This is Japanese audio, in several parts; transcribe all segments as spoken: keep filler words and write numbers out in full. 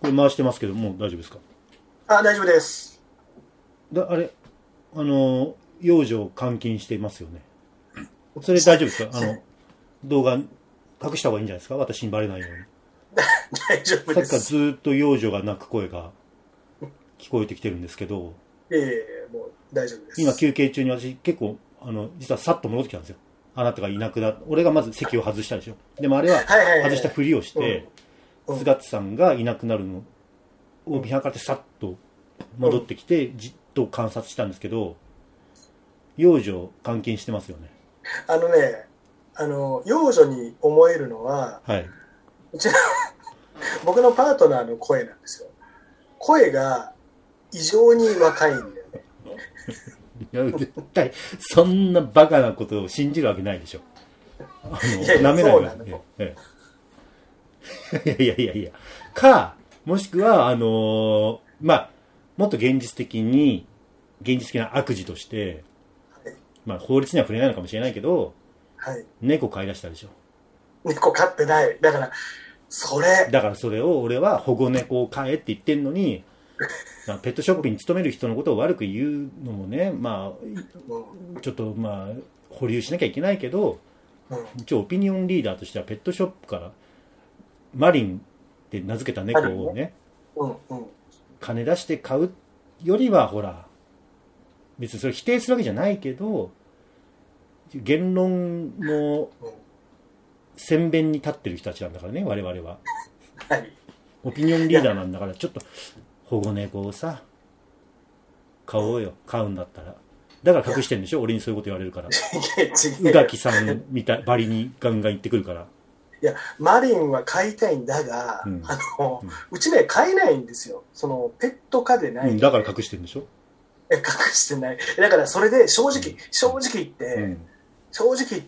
これ回してますけど、もう大丈夫ですか？ あ、大丈夫です。 だあれ、あの、幼女を監禁していますよね。それ大丈夫ですか？あの、動画隠した方がいいんじゃないですか？私にバレないように。 大丈夫です。 さっきからずっと幼女が泣く声が聞こえてきてるんですけど、 ええもう大丈夫です。 今休憩中に私結構、あの、実はさっと戻ってきたんですよ。あなたがいなくなっ俺がまず席を外したでしょ。でもあれは外したふりをして、菅津さんがいなくなるのを見計らってさっと戻ってきて、じっと観察したんですけど、幼女を監禁してますよね。 あのね、あの、幼女に思えるのは、 はい。 うちの僕のパートナーの声なんですよ。声が異常に若いんだよね。 いや絶対そんなバカなことを信じるわけないでしょ。あのいやいや舐めないわけ、ええ、いやいやいやいやか、もしくはあのー、まあもっと現実的に現実的な悪事として、はい、まあ法律には触れないのかもしれないけど、はい、猫飼い出したでしょ。 猫飼ってない。だからそれだからそれを俺は保護猫を飼えって言ってんのにペットショップに勤める人のことを悪く言うのもね、まあちょっとまあ保留しなきゃいけないけど、一応オピニオンリーダーとしてはペットショップからマリンって名付けた猫をね、金出して買うよりはほら別にそれ否定するわけじゃないけど、言論の先弁に立ってる人たちなんだからね、我々は。はい、オピニオンリーダーなんだから、ちょっと保護猫をさ買おうよ、買うんだったら。だから隠してんでしょ、俺にそういうこと言われるから。宇垣さんみたいバリにガンガン言ってくるから。 いや、マリンは飼いたいんだが、うん、あの、うん、うちね飼えないんですよ。そのペット可でない、うん。 だから隠してんでしょ。 え、隠してない。だからそれで正直正直言って、うん、正直言って。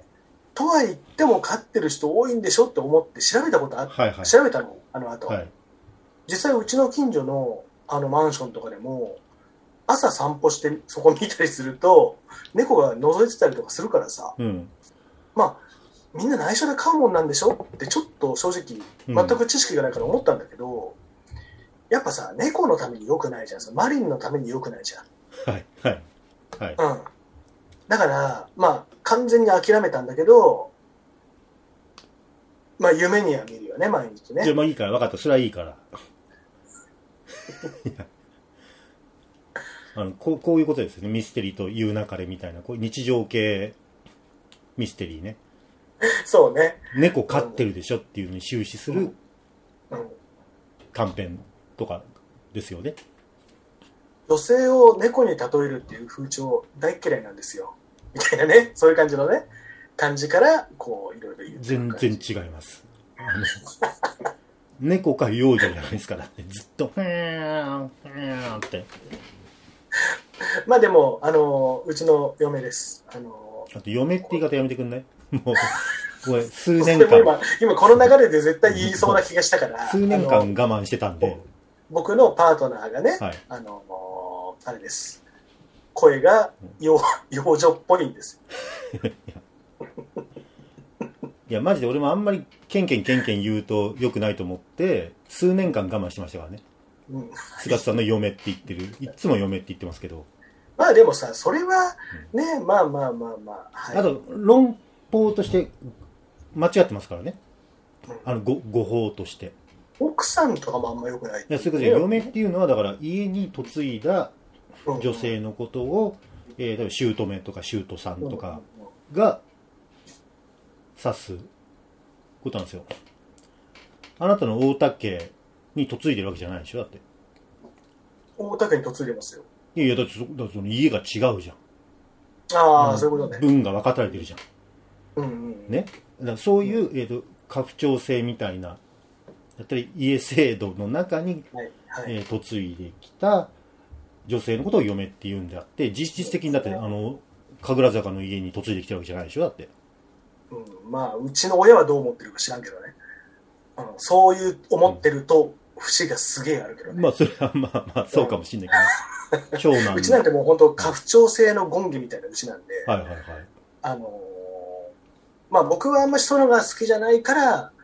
とは言っても飼ってる人多いんでしょって思って調べたことあって、はいはい、調べたの、あの後、はい、実際うちの近所のあのマンションとかでも朝散歩してそこ見たりすると猫が覗いてたりとかするからさ、うん、まあみんな内緒で飼うもんなんでしょってちょっと正直全く知識がないから思ったんだけど、うん、やっぱさ猫のために良くないじゃん、マリンのために良くないじゃん。はいはいはい、うん、だからまあ完全に諦めたんだけど、まあ夢には見るよね、毎日ね。 いや、まあいいから、分かった、それはいいから。あのこう、こういうことですね、ミステリーというなかれみたいな、こう日常系ミステリーね。 そうね。 猫飼ってるでしょっていうのに終始する短編とかですよね。 女性を猫に例えるっていう風潮大嫌いなんですよ。みたいなね、そういう感じのね、感じから、こう、いろいろ言う。 全然違います。猫か幼女じゃないですからって、ずっと、ふーん、ふーんって。 まあでも、あの、うちの嫁です。あの、 あと、嫁って言い方やめてくんない？もう、これ、数年間。 今、今この流れで絶対言いそうな気がしたから。 数年間我慢してたんで。 僕のパートナーがね、はい、あの、あれです。声が幼女っぽいんですいやマジで俺もあんまりケンケンケンケン言うと良くないと思って数年間我慢してましたからね、うん、菅さんの嫁って言ってる、いつも嫁って言ってますけど、 まあでもさそれはね、うん、まあまあまあまあ、 はい、あと論法として間違ってますからね、うん、あの ご, 語法として奥さんとかもあんま良くない、ね、 いやそういうことで嫁っていうのはだから家に嫁いだ女性のことを、うんえー、例えば姑とか姑さんとかが指すことなんですよ。あなたの大田家に嫁いでるわけじゃないでしょ、だって。 大田家に嫁いでますよ。 いやいやだって そ, だってその家が違うじゃん。 ああそういうことね。 分が分かたれてるじゃん。 うんうん、 ね。だからそういう、えーと、家父長制みたいなやったり家制度の中に、はいはいえー、嫁いできた女性のことを嫁って言うんであって、実質的にだってあの神楽坂の家に嫁いできてるわけじゃないでしょ、だって。 うん、まあうちの親はどう思ってるか知らんけどね、あのそういう思ってると節がすげえあるけどね、 まあそれはまあまあそうかもしれないけど、長男うちなんてもう本当家父長制の権化みたいなうちなんで、 はいはいはい、 あのー、まあ僕はあんまりそういうのが好きじゃないから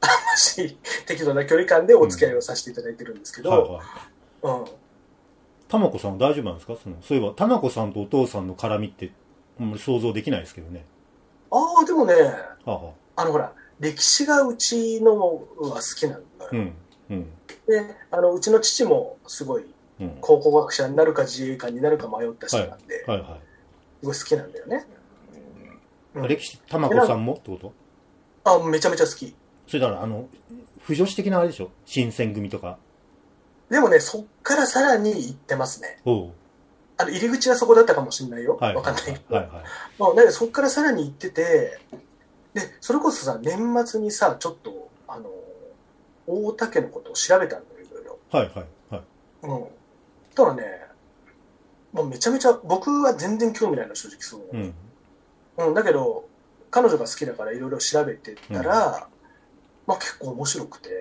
あましい適度な距離感でお付き合いをさせていただいてるんですけど、うん、はいはい、うん。 たまこさんは大丈夫なんですか？そのそういえばたまこさんとお父さんの絡みってあんまり想像できないですけどね。 ああ、でもね、はあはあ、あのほら歴史がうちのは好きなんだよ、 うんうん、 であのうちの父もすごい考古学者になるか自衛官になるか迷った人なんで、はいはいはい、すごい好きなんだよね、 うん、歴史たまこさんもってこと？ あ、めちゃめちゃ好き。 それだからあの不女子的なあれでしょ、新選組とか。 でもね、そっからさらに行ってますね。 おう、 あの入り口はそこだったかもしれないよ、はい、分かんないけど、はいはいはい、まあ、ね、そっからさらに行ってて、でそれこそさ年末にさちょっとあの大田家のことを調べたんだよ、いろいろ。 はいはいはい。 うん。ただね、もうめちゃめちゃ僕は全然興味ないの、正直そう、うんうん、だけど彼女が好きだからいろいろ調べてたら、うん、まあ結構面白くて、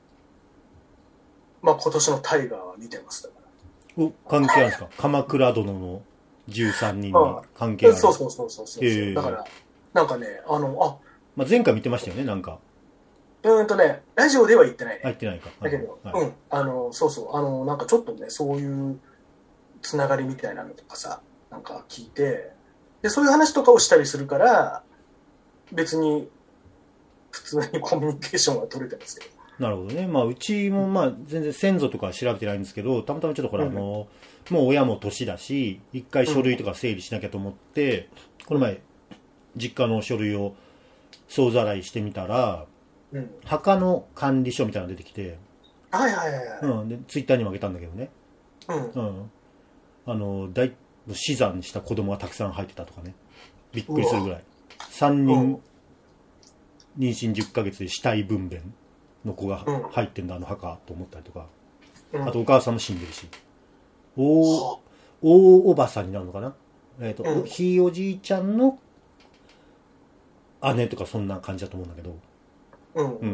まあ今年のタイガーは見てます。だからお関係あるんですか？鎌倉殿のじゅうさんにんに関係ある？ そうそうそうそうそう、えー、だからなんかね、あのあ、 まあ、前回見てましたよね、なんか。 うんとね、ラジオでは言ってないね。 言ってないか。 だけど、はい、うん、あの、そうそう、あの、なんかちょっとね、そういうつながりみたいなのとかさ、なんか聞いて、で、そういう話とかをしたりするから、別に普通にコミュニケーションは取れてますよ。 なるほどね。まあ、うちもまあ、全然先祖とかは調べてないんですけど、たまたまちょっとほら、うん、あの、もう親も年だし、一回書類とか整理しなきゃと思って、うん、この前、実家の書類を総ざらいしてみたら、うん、墓の管理書みたいなのが出てきて、 はいはいはいはい、 うん、でツイッターにもあげたんだけどね、うんうん、あの大死産した子供がたくさん入ってたとかね、びっくりするぐらい、さんにん妊娠じゅっかげつで死体分娩の子が入ってんだ、あの墓と思ったりとか、うん、あとお母さんも死んでるし、大大おばさんになるのかな、えーとうん、ひいおじいちゃんの姉とかそんな感じだと思うんだけど、うんうん、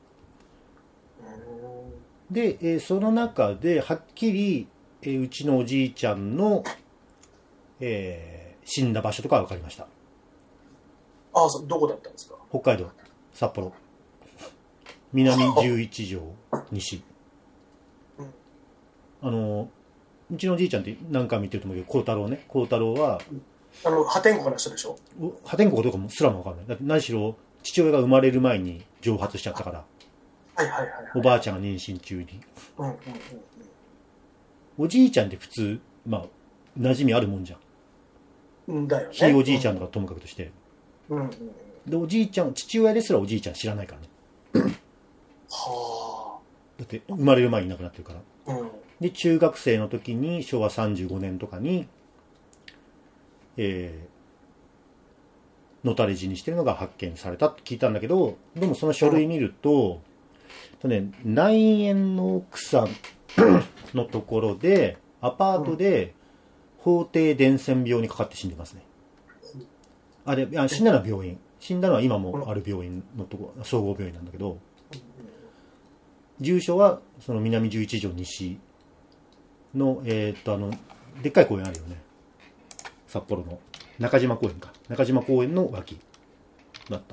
で、えー、その中ではっきり、えー、うちのおじいちゃんの、えー、死んだ場所とかは分かりました。 ああ、どこだったんですか？ 北海道札幌南じゅういち条西、うん、あのうちのおじいちゃんって何回も言ってると思うけど、孝太郎ね、孝太郎は、うん、 あの破天荒な人でしょ？ 破天荒かどうかもすらも分かんない。だって何しろ父親が生まれる前に蒸発しちゃったから、 はいはいはいはい、 おばあちゃんが妊娠中に、うんうんうんうん、おじいちゃんって普通まあ馴染みあるもんじゃん、 だよね、 ひいおじいちゃんとかともかくとして、うんうんうん、でおじいちゃん、父親ですらおじいちゃん知らないからねはあ、だって生まれる前にいなくなってるから、うん、で中学生の時にしょうわさんじゅうごねんとかにえー、のたれ死にしてるのが発見されたって聞いたんだけど、でもその書類見ると、うん、ね、内縁の奥さんのところでアパートで法定伝染病にかかって死んでますね。あれ、あ、死んだのは病院、死んだのは今もある病院のところ、総合病院なんだけど、住所はその南じゅういち条西の、えー、っとあのでっかい公園あるよね、札幌の中島公園か、中島公園の脇だった。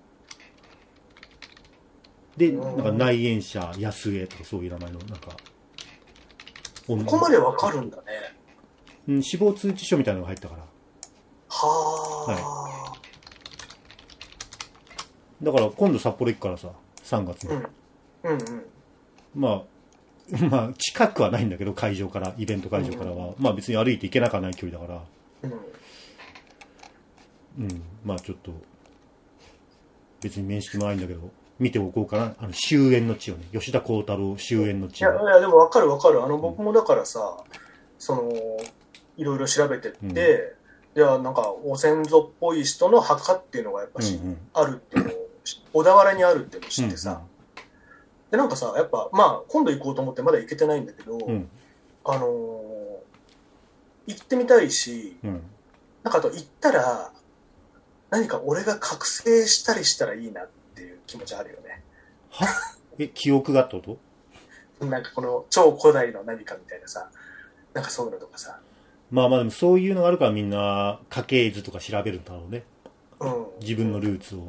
で、なんか内縁者安江とかそういう名前のなんか、 ここまでわかるんだね。 うん、死亡通知書みたいなのが入ったから。はあ、はい。だから今度札幌行くからさ、さんがつに、うん、うんうんまあまあ近くはないんだけど、会場からイベント会場からは、うんうん、まあ別に歩いて行けなかない距離だから、うん、うん、まあちょっと別に面識もないんだけど見ておこうかな、あの終焉の地をね、吉田鋼太郎終焉の地を。 いやいやでも分かる分かる、あの僕もだからさ、うん、そのいろいろ調べてって、うん、いやなんかお先祖っぽい人の墓っていうのがやっぱし、うんうん、あるっていうのを小田原にあるっていうのを知ってさ、うんうん、でなんかさやっぱまあ今度行こうと思ってまだ行けてないんだけど、うん、あのー、行ってみたいし、うん、なんかあと行ったら何か俺が覚醒したりしたらいいなっていう気持ちあるよね。 はえ記憶がってこと？ なんかこの超古代の何かみたいなさ、なんかそういうのとかさ。 まあまあでもそういうのがあるからみんな家系図とか調べるんだろうね、うん、自分のルーツを。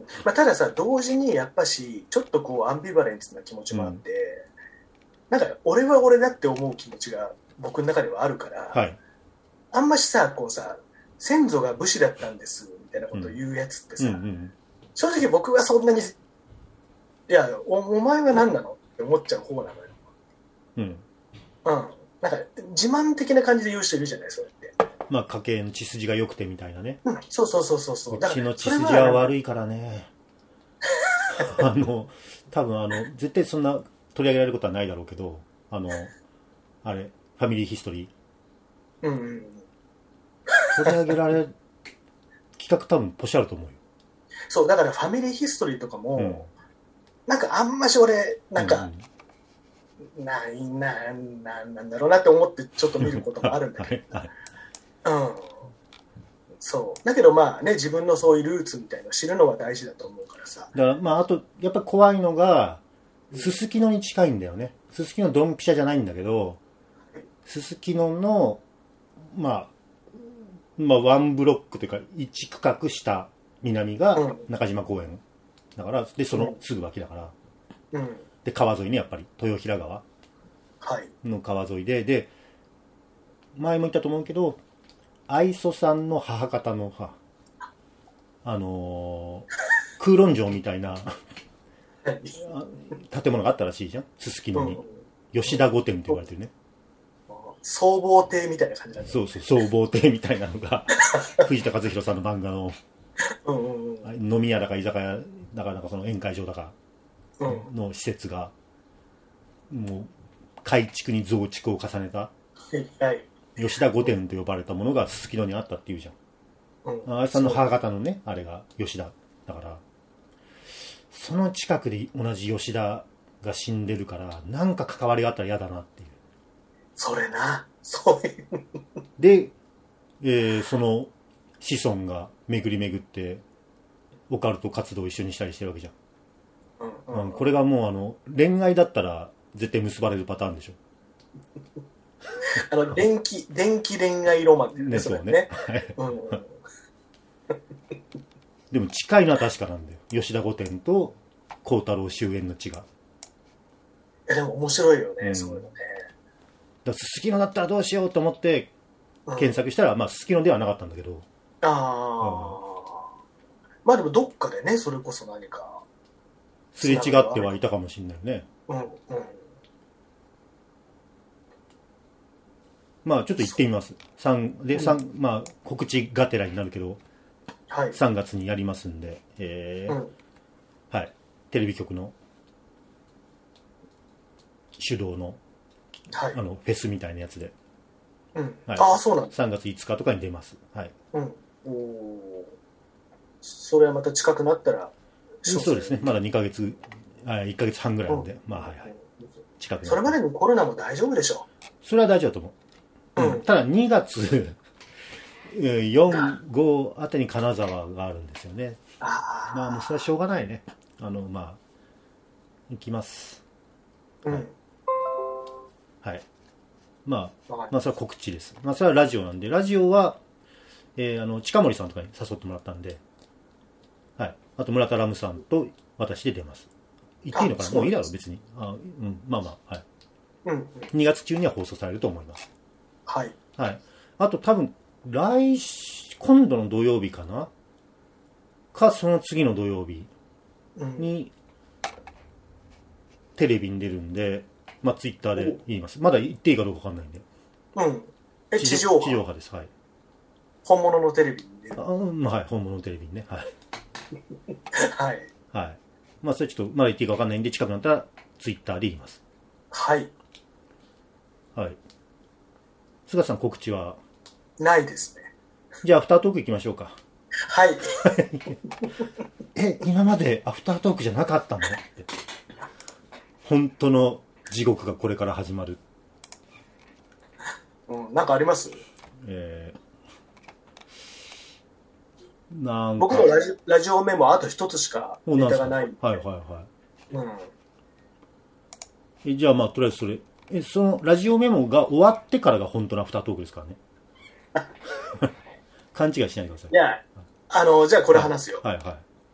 まあ、たださ、同時にやっぱし、ちょっとこうアンビバレンスな気持ちもあって、うん、なんか俺は俺だって思う気持ちが僕の中ではあるから、はい、あんましさ、こうさ、先祖が武士だったんですみたいなことを言うやつってさ、うんうんうん、正直僕はそんなに、いや、お、お前は何なのって思っちゃう方なのよ。うん。うん。なんか自慢的な感じで言う人いるじゃない、そうやって。 まあ家計の血筋が良くてみたいなね。 うん、そうそうそうそうそう。 うちの血筋は悪いからね。あの多分あの絶対そんな取り上げられることはないだろうけど、あのあれファミリーヒストリー。うんうん。取り上げられる企画多分ポシャると思うよ。 そうだからファミリーヒストリーとかも、うん、なんかあんまし俺なんか。うんうん、な、な、な、なんだろうなって思ってちょっと見ることもあるんだけど、はいはい、うん、そうだけどまあね自分のそういうルーツみたいなのを知るのは大事だと思うからさ。 だからまああとやっぱ怖いのがすすきのに近いんだよね。すすきのドンピシャじゃないんだけど、すすきののまあまあワンブロックというか一区画下南が中島公園だからでそのすぐ脇だから。うんうんで川沿いねやっぱり豊平川の川沿いで、はい、で前も言ったと思うけど愛想さんの母方のはあのー、空論城みたいな建物があったらしいじゃんすすきのに、うん、吉田御殿って言われてるね。 総合亭みたいな感じなんだ、ね、 そうそう総合亭みたいなのが藤田和弘さんの漫画のうんうん、うん、飲み屋だか居酒屋だかなんかその宴会場だかの施設がもう改築に増築を重ねた吉田御殿と呼ばれたものがすすきのにあったっていうじゃん、うん、あれさんの母方のねあれが吉田だからその近くで同じ吉田が死んでるからなんか関わりがあったら嫌だなっていうそれなそういうで、えー、その子孫が巡り巡ってオカルト活動を一緒にしたりしてるわけじゃん。うんうん、これがもうあの恋愛だったら絶対結ばれるパターンでしょ。 あの電気電気恋愛ロマンっていうね、そうね。うん、 でも近いのは確かなんだよ。吉田御殿と幸太郎終焉の地が。いやでも面白いよね、うん、そういうのね。 だすすきのだったらどうしようと思って検索したら、うん、まあすすきのではなかったんだけど。ああ、 うん。まあでもどっかでねそれこそ何か。 すれ違ってはいたかもしれないね。うんうん。まあちょっと行ってみます。三で三、うん、まあ告知がてらになるけど、はい、さんがつにやりますんで、えーうん、はいテレビ局の主導の、はい、あのフェスみたいなやつで、 うんはい、ああそうなんです。さんがついつかとかに出ます。はい。うん。 おそれはまた近くなったら。 そうですね。まだにかげつ、いっかげつはんぐらいなんで、うん、まあはいはい。近くそれまでにコロナも大丈夫でしょう。 それは大丈夫だと思う。うん、ただにがつよん、ごあたりに金沢があるんですよね。あまあもうそれはしょうがないね。あのまあ行きます。うん。はい。はい、まあまあそれは告知です。まあそれはラジオなんで、ラジオは、えー、あの近森さんとかに誘ってもらったんで。はい、あと村田ラムさんと私で出ます。言っていいのかな。もういいだろう別に。あ、うん、まあまあはい、うんうん。にがつ中には放送されると思います。はい。はい。あと多分来今度の土曜日かな。かその次の土曜日に、うん、テレビに出るんで、まあツイッターで言います。まだ言っていいかどうかわかんないんで。 うん。え地上波。 地上波です。はい。 本物のテレビに出る。 あ、まあはい本物のテレビにね。はい。 はい。 はい。まあそれちょっとまだ言っていいか分かんないんで近くなったらツイッターで言います。はい。はい。菅さん告知はないですね。 じゃあアフタートーク行きましょうか。 はい。 え今までアフタートークじゃなかったのって。本当の地獄がこれから始まる。 うん、なんかあります？えーなん僕のラジ、ラジオメモあと一つしかネタがないんで。はいはいはい。 うん。えじゃあまあとりあえずそれえそのラジオメモが終わってからが本当のアフタートークですからね。勘違いしないでください。 いやあのじゃあこれ話すよ。はいはい。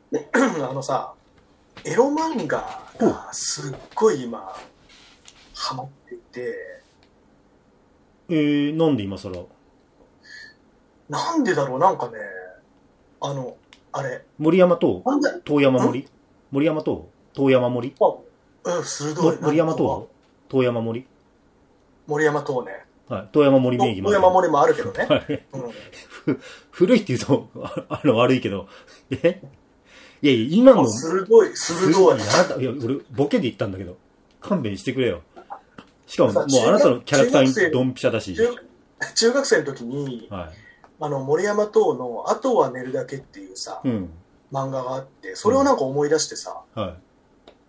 あのさ、エロ漫画がすっごい今、ハマっていて。 えー、なんで今更？ なんでだろう、なんかね、あの、あれ。 森山と遠山森森山と遠山森あ、うん、鋭い。 森山と遠山森森山とね。 はい。遠山森名義もある。遠山森もあるけどね。はい。 うん、古いって言うと、あの、悪いけど、えいやいや、今の。 鋭い、鋭い。 いや、いや、俺、ボケで言ったんだけど、勘弁してくれよ。しかも、もうあなたのキャラクターにドンピシャだし。 中, 中学生の時に、はい、あの、森山との、あとは寝るだけっていうさ、うん、漫画があって、それをなんか思い出してさ、うん、はい、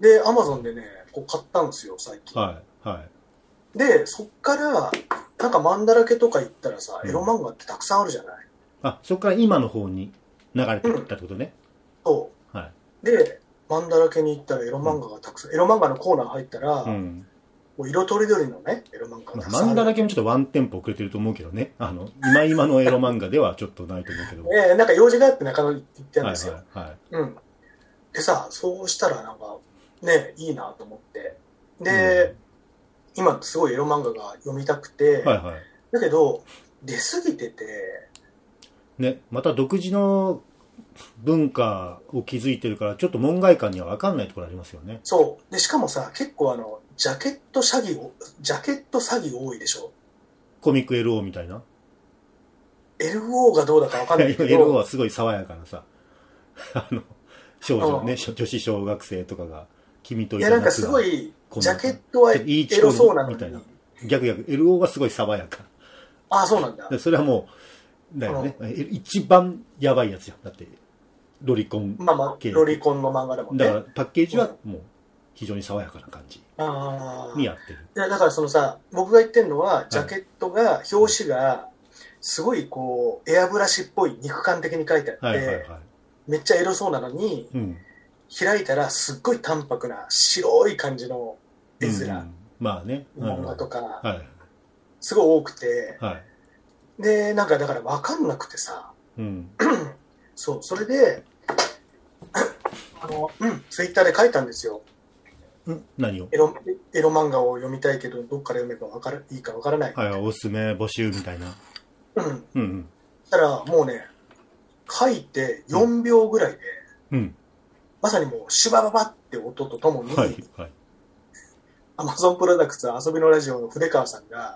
で、アマゾンでね、こう買ったんですよ、最近。はい、はい。で、そっから、なんか漫だらけとか行ったらさ、エロ漫画ってたくさんあるじゃない、 うん、あ、そっから今の方に流れていったってことね。 うん、そう。はい。で、漫だらけに行ったらエロ漫画がたくさん、うん、エロ漫画のコーナー入ったら、うん、もう色とりどりのね、エロ漫画がたくさんある。 漫だらけもちょっとワンテンポ遅れてると思うけどね。あの、今今のエロ漫画ではちょっとないと思うけど。 ええー、なんか用事があって中野に行ってたんですよ。はいはい、はい。うん。でさ、そうしたらなんか、ね、いいなと思って。で、うん、今すごいエロ漫画が読みたくて、はいはい、だけど出過ぎててね、また独自の文化を築いてるからちょっと門外漢には分かんないところありますよね。 そうで、しかもさ、結構あのジャケット詐欺をジャケット詐欺多いでしょ。 コミック エルオー みたいな。 エルオー がどうだか分かんないけどエルオー はすごい爽やかなさあの少女ね、女子小学生とかが君といた夏が、いやなんかすごいジャケットはエロそうなのに、みたいな。 逆逆 エルオー はすごい爽やか。 ああ、そうなんだ。 それはもうだよね、うん、一番やばいやつじゃん。だってロリコン、 まあまあロリコンの漫画だもんね。 だからパッケージはもう非常に爽やかな感じにやってる。 いやだからそのさ、僕が言ってるのはジャケットが、表紙がすごいこうエアブラシっぽい肉感的に書いてあって、はいはいはい、めっちゃエロそうなのに、うん、開いたらすっごい淡白な白い感じの絵面、うん、まあね、漫画とか、はい、すごい多くて、はい、でなんかだから分かんなくてさ、うん、そう、それであの、うん、ツイッターで書いたんですよ。 ん何を？ エロ、エロ漫画を読みたいけどどっから読めば分かるいいか分からない。 はい、おすすめ募集みたいな。 うんうんうん。そしたらもうね、書いてよんびょうぐらいで、うん、まさにもうシュバババって音とともに、はいはい、アマゾンプロダクツ遊びのラジオの筆川さんが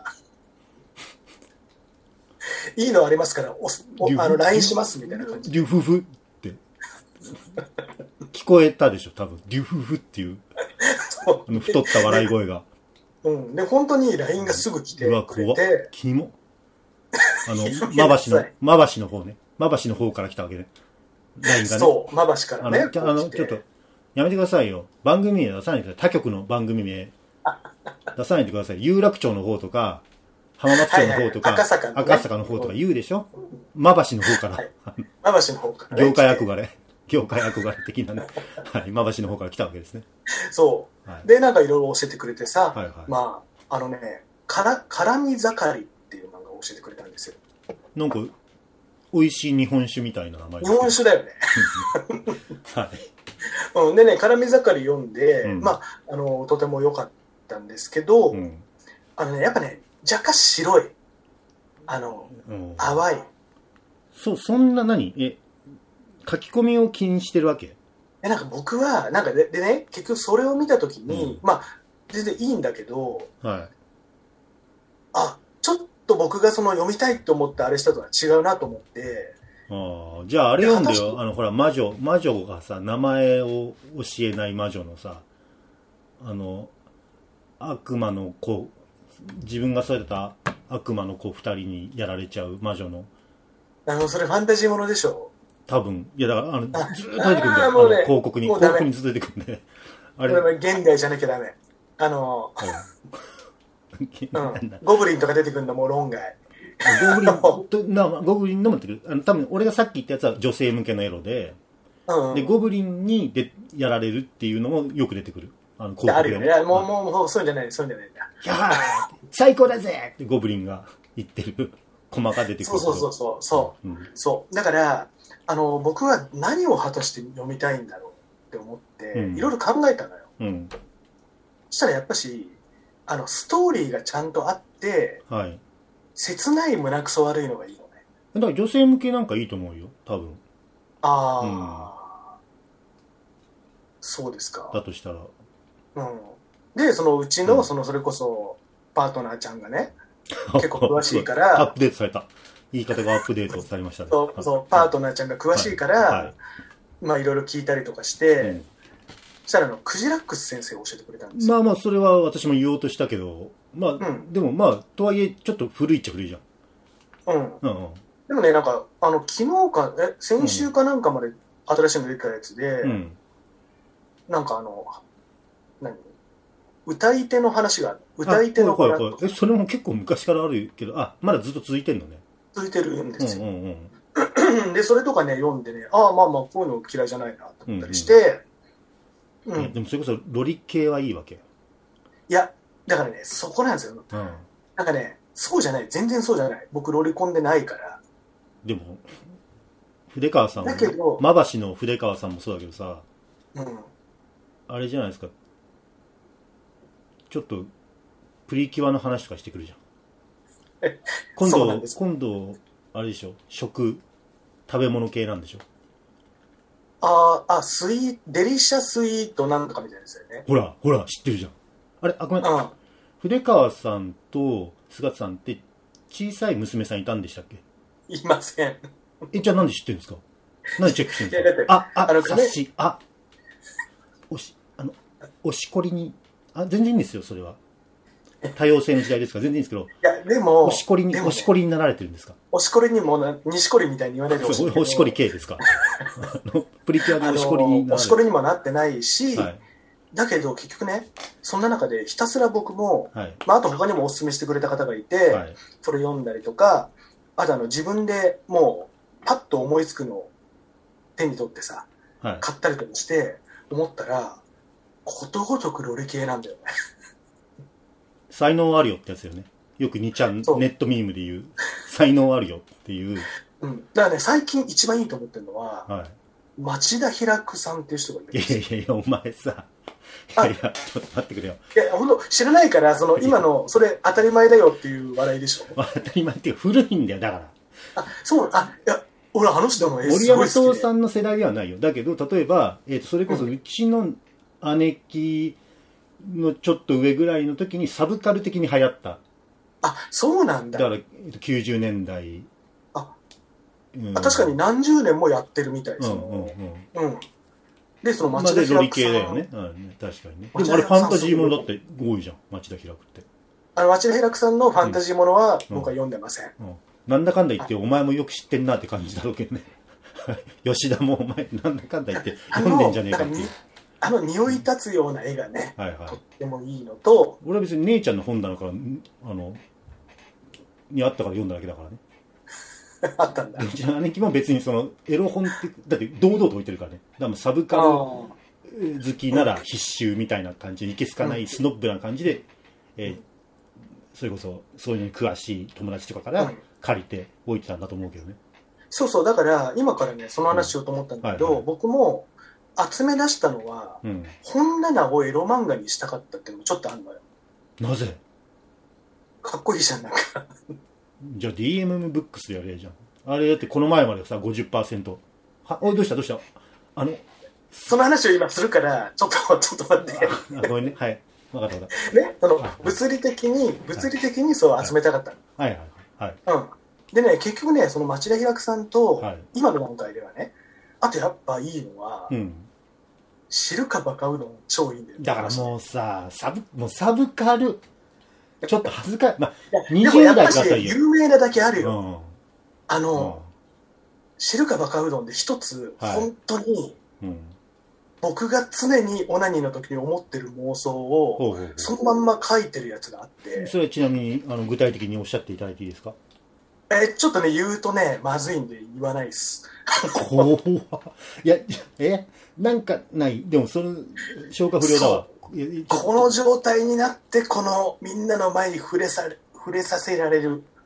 いいのありますからおおあの ライン しますみたいな感じでデュフフって聞こえたでしょ多分デュフフっていうあの太った笑い声が、 うん、で本当に ライン がすぐ来てくれて、うわ怖っキモあのまばしのまばしの方ねまばしの方から来たわけねライン がね。 そうまばしからね。 あの、あのちょっとやめてくださいよ。番組名出さないでください。他局の番組名出さないでください。有楽町の方とか浜松町の方とか、はいはい、赤坂の、ね、赤坂の方とか言うでしょ。まばしの方から。 まばしの方から、ね。 業界憧れ。業界憧れ的なね。はい。まばしの方から来たわけですね。 そう。はい、で、なんかいろいろ教えてくれてさ、はいはい、まあ、あのね、から絡み盛りっていう漫画を教えてくれたんですよ。 なんか、美味しい日本酒みたいな名前です。日本酒だよね。はい。うん、でね、絡み盛り読んで、うん、まあ、あの、とても良かったんですけど、うん、あのね、やっぱね、若干白い。あの、うん、淡い。 そ、そんな何え、書き込みを気にしてるわけ？ え、なんか僕は、なんかで、でね、結局それを見たときに、うん、まあ、全然いいんだけど、はい。あ、ちょっと僕がその読みたいと思ってあれしたとは違うなと思って、 ああ、じゃああれ読んでよ。あの、ほら、魔女、魔女がさ、名前を教えない魔女のさ、あの、悪魔の子、自分が育てた悪魔の子二人にやられちゃう魔女の。 あの、それファンタジーものでしょ？ 多分。いや、だから、あの、ずーっと出てくるんだよ。あの、ね、広告に。広告にずっと出てくるんで。 あれ。現代じゃなきゃダメ。あの、うん、ゴブリンとか出てくるんだ、もう論外。 ゴブリンとなゴブリンのも出てくる。あの多分俺がさっき言ったやつは女性向けのエロで、うん、でゴブリンにでやられるっていうのもよく出てくる。あの広告で、ね。あるよね。もう、もう、もう、そういうんじゃない、そういうんじゃないんだ。 いやー、最高だぜってゴブリンが言ってる細か出てくる。 そうそうそうそう、うん、そうだからあの僕は何を果たして読みたいんだろうって思っていろいろ考えたのよ、うん、そしたらやっぱしあのストーリーがちゃんとあって、はい、切ない胸くそ悪いのがいいのね。 だから女性向けなんかいいと思うよ多分。 ああ、うん、そうですか。 だとしたら、 うん、でそのうちの、うん、そのそれこそパートナーちゃんがね結構詳しいからアップデートされた言い方がアップデートされましたね。 そうそうパートナーちゃんが詳しいから、はいはい、まあいろいろ聞いたりとかして、うん、そしたらあのクジラックス先生が教えてくれたんですよ。 まあまあそれは私も言おうとしたけどまあ、うん、でもまあとはいえちょっと古いっちゃ古いじゃん。うん、 うんうん、でもねなんかあの昨日かえ先週かなんかまで新しいの出てたやつで、うん、なんかあの何歌い手の話が歌い手の話、はいはいはい、えそれも結構昔からあるけどあまだずっと続いてんのね。 続いてるんですよ、うんうんうん、でそれとかね読んでねああまあまあこういうの嫌いじゃないなと思ったりして、 うんうんうん、でもそれこそロリ系はいいわけ。 いやだからねそこなんですよ、うん、なんかねそうじゃない全然そうじゃない僕ロリコンでないから。 でも筆川さんだけどまばしの筆川さんもそうだけどさ、うん、あれじゃないですかちょっとプリキュアの話とかしてくるじゃん。今度今度あれでしょ食食べ物系なんでしょ。 ああスイーデリシャスイートなんとかみたいですよね。 ほらほら知ってるじゃん。あれあごめん、うん、筆川さんと菅田さんって小さい娘さんいたんでしたっけ。 いません。 えじゃあなんで知ってるんですか。なんでチェックしてるんですか。あああ冊子あおしあのおしこりにあ全然いいんですよそれは。多様性の時代ですから全然いいんですけど。いやでもおしこりに、ね、おしこりになられてるんですか。 おしこりにもな錦織みたいに言われる。 おしおしこり系ですか。プリキュアでおしこりになられる。 おしこりにもなってないし、はい、だけど結局ねそんな中でひたすら僕も、はいまあ、あと他にもお勧めしてくれた方がいて、はい、それ読んだりとかあとあの自分でもうパッと思いつくのを手に取ってさ、はい、買ったりとかして思ったらことごとくロリ系なんだよね。 才能あるよってやつよね。よくにちゃんネットミームで言う才能あるよっていう、 うん、だからね最近一番いいと思ってるのは、はい、町田ひらくさんっていう人がいるんですよ。 いやいやいやお前さいやいやちょっと待ってくれよ。 いや本当知らないからその今のそれ当たり前だよっていう笑いでしょ。 当たり前っていうか古いんだよだから。 あそうあいや俺あの人も森山徹さんの世代ではないよ。だけど例えば、えー、とそれこそうちの姉貴のちょっと上ぐらいの時にサブカル的に流行った。 あそうなんだ。 だからきゅうじゅうねんだいあ、うん、あ確かに何十年もやってるみたいですよ、うんうんうんうん、でその町田ひらくさん、まあ、でロリ系だよね、うん、確かにね。でもあれファンタジーものだって多いじゃん町田ひらくって。あの町田ひらくさんのファンタジーものは僕は読んでません、うんうん、 なんだかんだ言ってお前もよく知ってんなって感じだろうけどね。吉田もお前なんだかんだ言って読んでんじゃねえかっていうあの匂い立つような絵がね、はいはい、とってもいいのと俺は別に姉ちゃんの本棚からあのにあったから読んだだけだからね。 あったんだ。 うちの姉貴も別にそのエロ本ってだって堂々と置いてるからね。だからサブカル好きなら必修みたいな感じでいけすかないスノッブな感じで、うんえー、それこそそういうのに詳しい友達とかから借りて置いてたんだと思うけどね、うん、 そうそうだから今からねその話しようと思ったんだけど、うんはいはい、僕も集め出したのは、うん、本棚をエロ漫画にしたかったっていうのもちょっとあるのよ。 なぜ？ かっこいいじゃんなんか。 じゃあ ディーエム ブックスでやれやじゃん。あれだってこの前までさ ごじゅっパーセント はおいどうしたどうしたあのその話を今するからちょっとちょっと待って。 あごめんねはい分かった分かった。ねその物理的に物理的にそう集めたかったの。 はいはいはいはい。 うんでね結局ねその町田ひらくさんと、はい、今の段階ではねあとやっぱいいのは。うん知るかバカうどん超いいんだよ。 だからもうさサブもうサブカルちょっと恥ずかしい。まあにじゅう代だったら有名なだけあるよ、うん、あの、うん、知るかバカうどんで一つ、はい、本当に、うん、僕が常にオナニーの時に思ってる妄想をほうほうほうそのまんま書いてるやつがあって。 それはちなみにあの具体的におっしゃっていただいていいですか。 えちょっとね言うとねまずいんで言わないです。 怖いやえなんかないでもその消化不良だわ。 この状態になってこのみんなの前に触れさ触れさせられる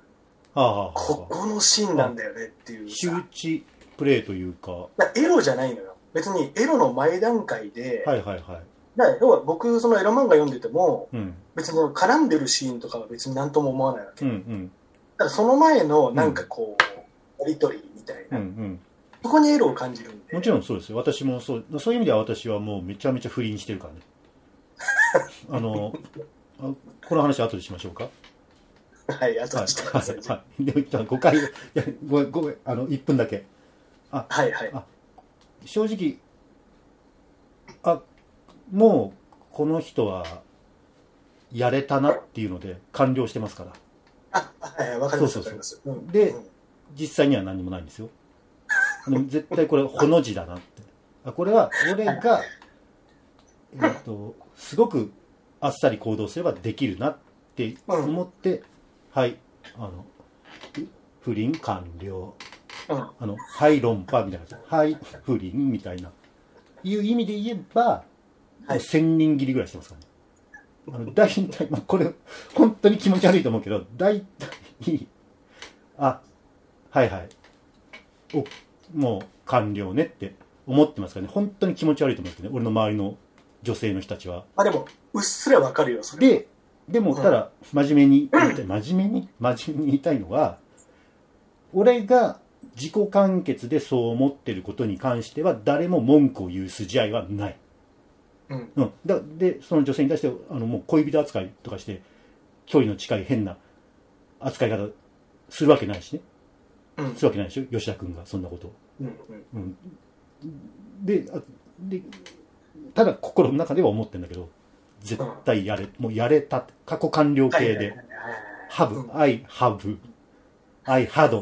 ここのシーンなんだよねっていう周知プレイというか、 エロじゃないのよ別に。エロの前段階で、 はいはいはい、 だから要は僕そのエロ漫画読んでても、うん、別に絡んでるシーンとかは別に何とも思わないわけ、うんうん、だからその前のなんかこう、やり取りみたいな、うんうん、そこにエロを感じるんで。 もちろんそうですよ。私もそう、そういう意味では私はもうめちゃめちゃ不倫してるからねあのあこの話は後でしましょうか。 はい後でしてください。 はい、でごかいいやごめんごめんあのいっぷんだけ。あはいはい。 あ正直あもうこの人はやれたなっていうので完了してますから。 あはいわかりますわかります。 で、うん、実際には何もないんですよ。絶対これほの字だなって。あこれは俺が、はいえー、とすごくあっさり行動すればできるなって思って、うん、はいあの不倫完了、うん、あのはい論破みたいなはい不倫みたいないう意味で言えば、はい、せんにん切りぐらいしてますからね。あの大体、まあ、これ本当に気持ち悪いと思うけど大体あはいはいおもう完了ねって思ってますからね。本当に気持ち悪いと思うんですね俺の周りの女性の人たちは。 あでもうっすらわかるよそれ。 ででもただ真面目に言いたい、真面目に真面目に言いたいのは俺が自己完結でそう思ってることに関しては誰も文句を言う筋合いはない、うんうん、だでその女性に対してあのもう恋人扱いとかして距離の近い変な扱い方するわけないしね、うん、するわけないでしょ吉田君がそんなこと、うんうんうん、ででただ心の中では思ってるんだけど絶対やれ、うん、もうやれた過去完了形で have I have I had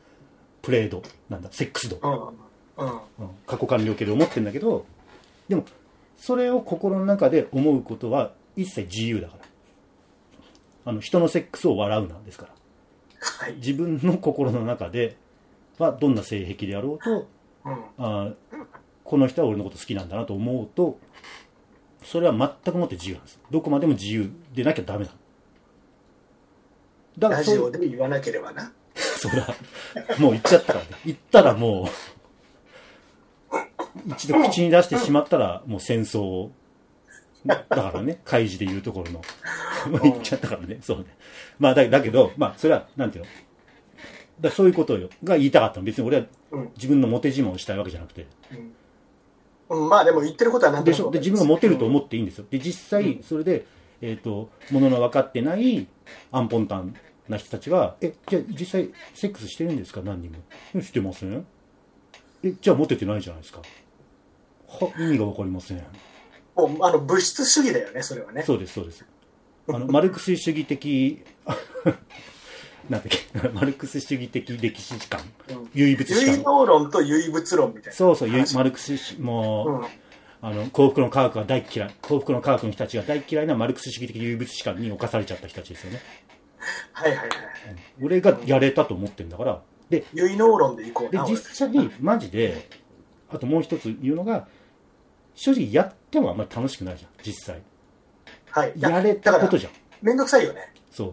played なんだセックスド、うんうん、過去完了形で思ってるんだけどでもそれを心の中で思うことは一切自由だから。あの人のセックスを笑うなんですから、はい、自分の心の中ではどんな性癖であろうと、うん、あこの人は俺のこと好きなんだなと思うとそれは全くもって自由なんです。どこまでも自由でなきゃダメだ。 だからラジオで言わなければなそうだもう言っちゃったからね。言ったらもう一度口に出してしまったらもう戦争だからね開示で言うところの言っちゃったからね。そうね。まあだだけどまあそれはなんていうのだそういうことよが言いたかったの。別に俺は自分のモテ自慢をしたいわけじゃなくて、 うんうん、まあでも言ってることは何でしょ。で自分がモテると思っていいんですよ。で実際それで、えーと、ものの分かってないアンポンタンな人たちがえじゃあ実際セックスしてるんですか何人も。してません。えじゃあモテてないじゃないですか。は意味が分かりません。 もうあの物質主義だよねそれはね。 そうですそうです。あのマルクス主義的なんだっけマルクス主義的歴史観、うん、唯物史観唯能論と唯物論みたいな。 そうそうマルクスもう、うん、あの幸福の科学が大嫌い幸福の科学の人たちが大嫌いなマルクス主義的唯物史観に侵されちゃった人たちですよね。 はいはいはい、 うん、俺がやれたと思ってるんだからで唯能論でいこうな。 で実際にマジであともう一つ言うのが正直やってもあんまり楽しくないじゃん実際。 はい、 やれたことじゃん。 めんどくさいよね。 そう、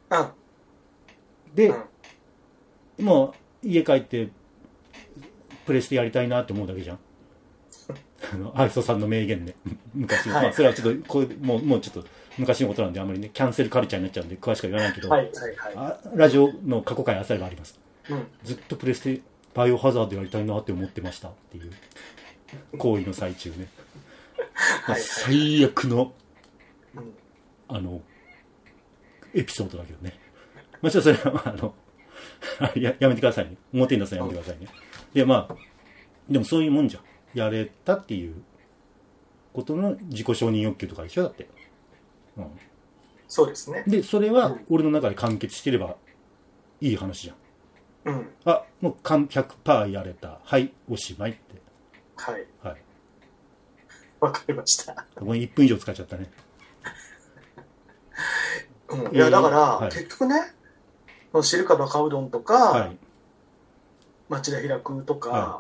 うん、 で、うん、もう家帰ってプレステやりたいなって思うだけじゃんあの愛想さんの名言ね昔、はい、まあ、それはちょっとこうもうもうちょっと昔のことなんであんまりねキャンセルカルチャーになっちゃうんで詳しくは言わないけど、はいはいはい、ラジオの過去回あさればあります、うん、ずっとプレステバイオハザードやりたいなって思ってましたっていう行為の最中ねはい、最悪の、うん、あのエピソードだけどね。まあちょっとそれはあのや, やめてくださいね。表に出すのやめてくださいね。でまあでもそういうもんじゃん。やれたっていうことの自己承認欲求とか一緒だって。うん。 そうですね。 でそれは俺の中で完結してればいい話じゃん。うん。あもう ひゃくパーセント やれた。はいおしまいって。 はい。 はい。 わかりました。 ここにいっぷん以上使っちゃったね。 うん、いやだから、はい、結局ねシルカバカうどんとか、はい、町田開くとか、はい、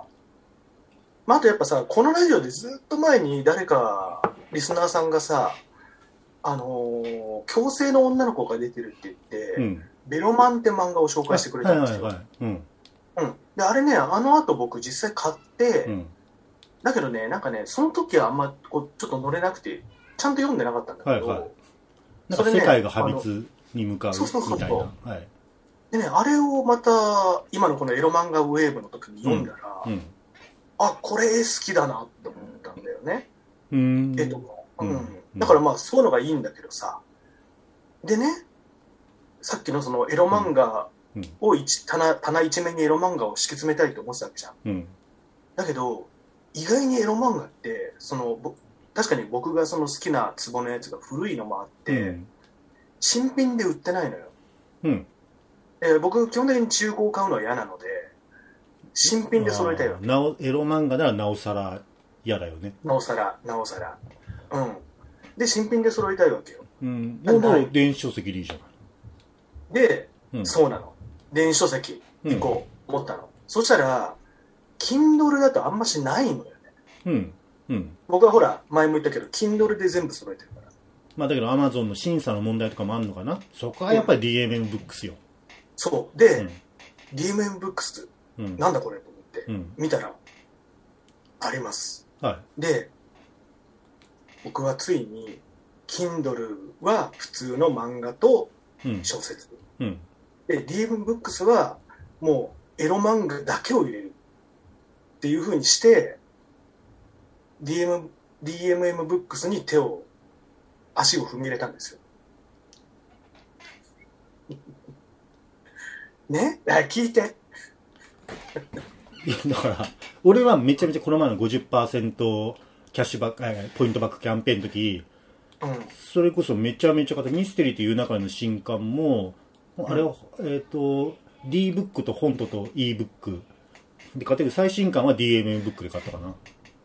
まあ、あとやっぱさこのラジオでずっと前に誰かリスナーさんがさあのー、強制の女の子が出てるって言って、うん、 ベロマンって漫画を紹介してくれたんですよ。 はいはいはい。うん。 うん。で、あれね、あの後僕実際買って、うん、だけどね、なんかね、その時はあんまこうちょっと乗れなくて、ちゃんと読んでなかったんだけど、はいはい、 なんか世界が破滅に向かうみたいな。そうそうそうそう。はい。 でね、あれをまた、今のこのエロ漫画ウェーブの時に読んだら、うんうん、あ、これ絵好きだなって思ったんだよね。うん。絵とか。うん。うん、だからまあ、そういうのがいいんだけどさ。でね、さっきのそのエロ漫画を一、棚、棚一面にエロ漫画を敷き詰めたいと思ってたわけじゃん。うん。だけど、意外にエロ漫画って、その、確かに僕がその好きなツボのやつが古いのもあって、うん、新品で売ってないのよ。うん。えー、僕、基本的に中古を買うのは嫌なので、新品で揃えたいわけ。 なお、エロ漫画ならなおさら嫌だよね。 なおさら、なおさら。うん。で、新品で揃えたいわけよ。 うん。もう、もう電子書籍でいいじゃない。 で、うん、そうなの。電子書籍行こう、思ったの。うん、そしたら、Kindle だとあんましないのよね。うん。うん。僕はほら、前も言ったけど、Kindle で全部揃えてるから。 まあだけど Amazon の審査の問題とかもあるのかな。そこはやっぱり ディーエムエム ブックスよ。 そう。で、うん、ディーエムエム ブックス、うん、なんだこれと思って、うん、見たら、あります。はい。で、僕はついに、Kindle は普通の漫画と小説。うん。で、ディーエムエム ブックスはもうエロ漫画だけを入れるっていう風にして、ディーエム、ディーエムエム ブックスに手を、足を踏み入れたんですよ。ね、聞いて。 だから、俺はめちゃめちゃこの前の ごじゅっパーセント キャッシュバック、ポイントバックキャンペーンの時、うん、それこそめちゃめちゃ買ったミステリーという中の新刊も、うん、あれは、えっ、ー、と、D ブックと本とと E ブックで買ってる最新刊は ディーエムエム ブックで買ったかな。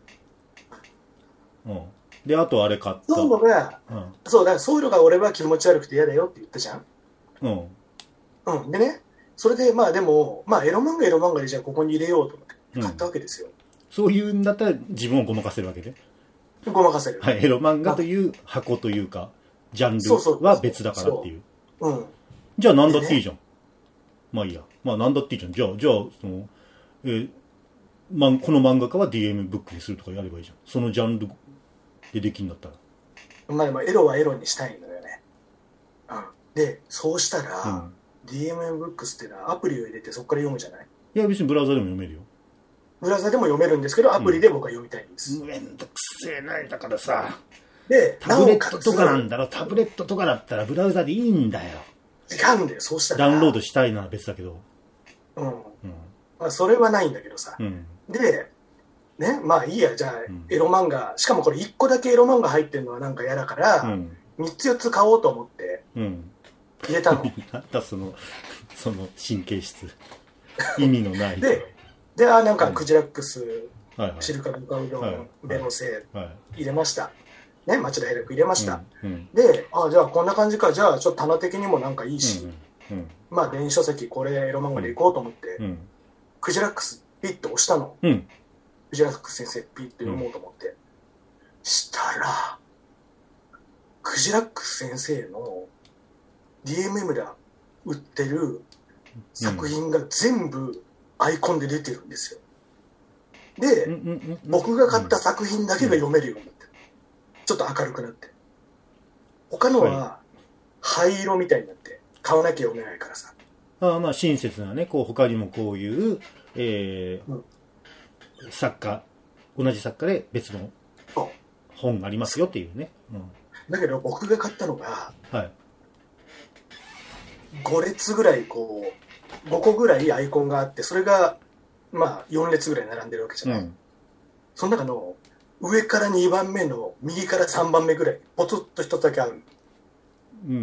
うん。で、あとあれ買った。 そういうのが、うん、そう、だからそういうのが俺は気持ち悪くて嫌だよって言ったじゃん。うん。うん。でね、それでまあでも、まあエロ漫画エロ漫画でじゃあここに入れようと思って買ったわけですよ。うん、 そういうんだったら自分をごまかせるわけで。 ごまかせる。 はい、エロ漫画という箱というか、ジャンルは別だからっていう。うん。じゃあ何だっていいじゃん。ね、まあいいや。まあ何だっていいじゃん。じゃあ、じゃあ、その、えー、ま、この漫画家は ディーエムエム ブックにするとかやればいいじゃん。そのジャンルでできんだったら。 まあでもエロはエロにしたいのよね。うん。で、そうしたら、うん、ディーエムエム ブックスっていうのはアプリを入れてそこから読むじゃない？ いや別にブラウザでも読めるよ。 ブラウザでも読めるんですけど、アプリで僕は読みたいんです。 うん、めんどくせえないだからさ。で、タブレットとかなんだろ、タブレットとかだったらブラウザでいいんだよ。 違うんだよ、そうしたら。 ダウンロードしたいなら別だけど。 うん。うん、まあ、それはないんだけどさ。うん、で、ね、まあいいや、じゃあ、うん、エロ漫画、しかもこれいっこだけエロ漫画入ってるのはなんか嫌だから、うん、みっつよっつ買おうと思って、入れたの。 なんだその、その神経質。意味のない。 で、で、あ、なんかクジラックス、はいはい、シルカルカウドン、ベロセ、入れました。ね、町田ヘレク入れました。うんうん、で、あ、じゃあこんな感じか、じゃあちょっと棚的にもなんかいいし、うんうん、まあ電子書籍これエロ漫画でいこうと思って、うん、クジラックスピッと押したの。うん、クジラックス先生ピッと読もうと思って。うん、したら、クジラックス先生の ディーエムエム で売ってる作品が全部アイコンで出てるんですよ。で、うんうんうん、僕が買った作品だけが読めるようになってる。ちょっと明るくなって。他のは灰色みたいになって買わなきゃ読めないからさ。 ああ、まあ親切なね、こう他にもこういう、えーうん、作家、同じ作家で別の本がありますよっていうね。うん、 だけど僕が買ったのが、はい、ご列ぐらいこう、ごこぐらいアイコンがあって、それがまあよん列ぐらい並んでるわけじゃない。うん、その中の上からにばんめの右からさんばんめぐらいポツッと一つだけある。 うんうん、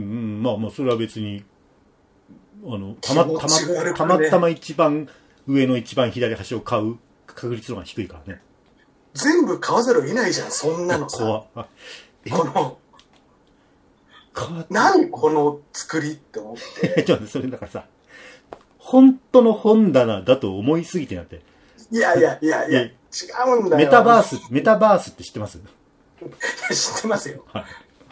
まあまあそれは別にあのたまたまたまたま一番上の一番左端を買う確率の方が低いからね。 全部買わざるを得ないじゃん、そんなのさ。この何この作りって思って。 ちょっとそれだからさ、本当の本棚だと思いすぎてなって。 いやいやいやいや、違うんだよ。 メタバース、メタバースって知ってます？ 知ってますよ。はい。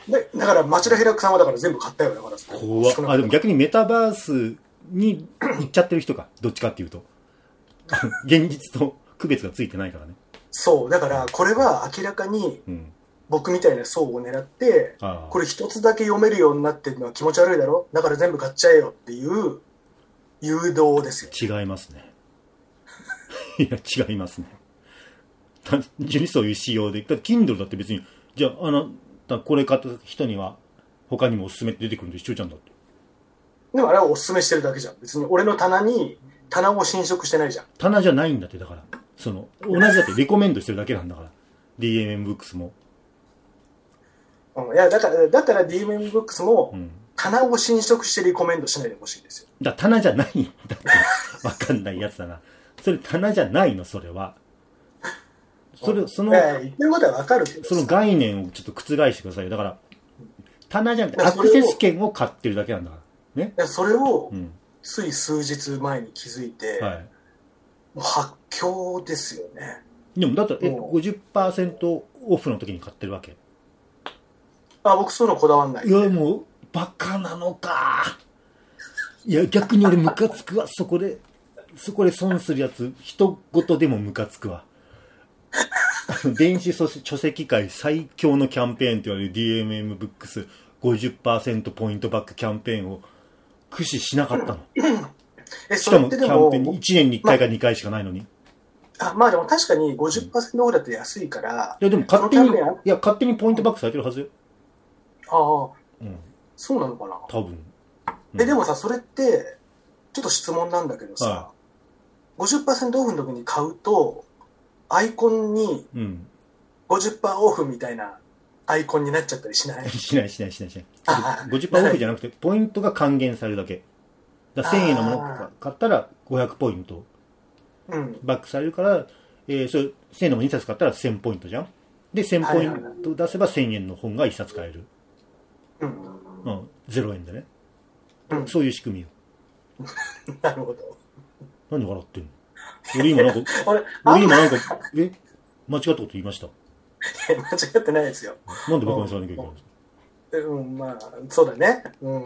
でだから町田平久さんはだから全部買ったよだから怖っ。あでも逆にメタバースに行っちゃってる人かどっちかっていうと現実と区別がついてないからね。 そうだからこれは明らかに僕みたいな層を狙って、うん、これ一つだけ読めるようになってるのは気持ち悪いだろだから全部買っちゃえよっていう誘導ですよ。 違いますねいや違いますね。単純にそういう仕様でだって Kindle だって別にじゃああのこれ買った人には他にもおすすめって出てくるんで一緒じゃんだって。 でもあれはおすすめしてるだけじゃん。別に俺の棚に棚を侵食してないじゃん。 棚じゃないんだって。だからその同じだってレコメンドしてるだけなんだから ディーエムエム ブックスも、 うん、いやだからだったら ディーエムエム ブックスも、うん、棚を侵食してリコメンドしないでほしいですよ。 だ棚じゃないんだって分かんないやつだな。それ棚じゃないのそれは。それその言ってることは分かるけどその概念をちょっと覆してくださいよ。だから棚じゃなくてアクセス権を買ってるだけなんだからね。 いやそれをつい数日前に気づいて、うん、はい、もう発狂ですよね。 でもだったらえ ごじゅっパーセント オフの時に買ってるわけ？ あ僕そういうのこだわんない。 いやもうバカなのか。いや逆に俺ムカつくわ。そこでそこで損するやつ人ごとでもムカつくわ。電子書籍界最強のキャンペーンと言われる ディーエムエム ブックス ごじゅっパーセント ポイントバックキャンペーンを駆使しなかったの。 えしかもキャンペーンいちねんにいっかいかにかいしかないのに。 まあ、あまあでも確かに ごじゅっパーセント オフだと安いから。 いやでも勝手にいや勝手にポイントバックされてるはずよ。 ああ、うん、そうなのかな多分、 うん、えでもさそれってちょっと質問なんだけどさ、はい、ごじゅっパーセント オフの時に買うとアイコンに ごじゅっパーセント オフみたいなアイコンになっちゃったりしない？ しないしないしないしない。ごじゅっパーセント オフじゃなくてポイントが還元されるだけだからせんえんのもの買ったらごひゃくポイントバックされるから、うん、えー、それせんえんのもにさつ買ったらせんポイントじゃん。でせんポイント出せばせんえんの本がいっさつ買える、うんうん、ゼロえんでね、うん、そういう仕組みよなるほど。 何笑ってんの？俺今なんか俺今なんかえ間違ったこと言いました？ 間違ってないですよ。 なんで僕にさらなきゃいけないんですか？ うん、まあそうだね、うん、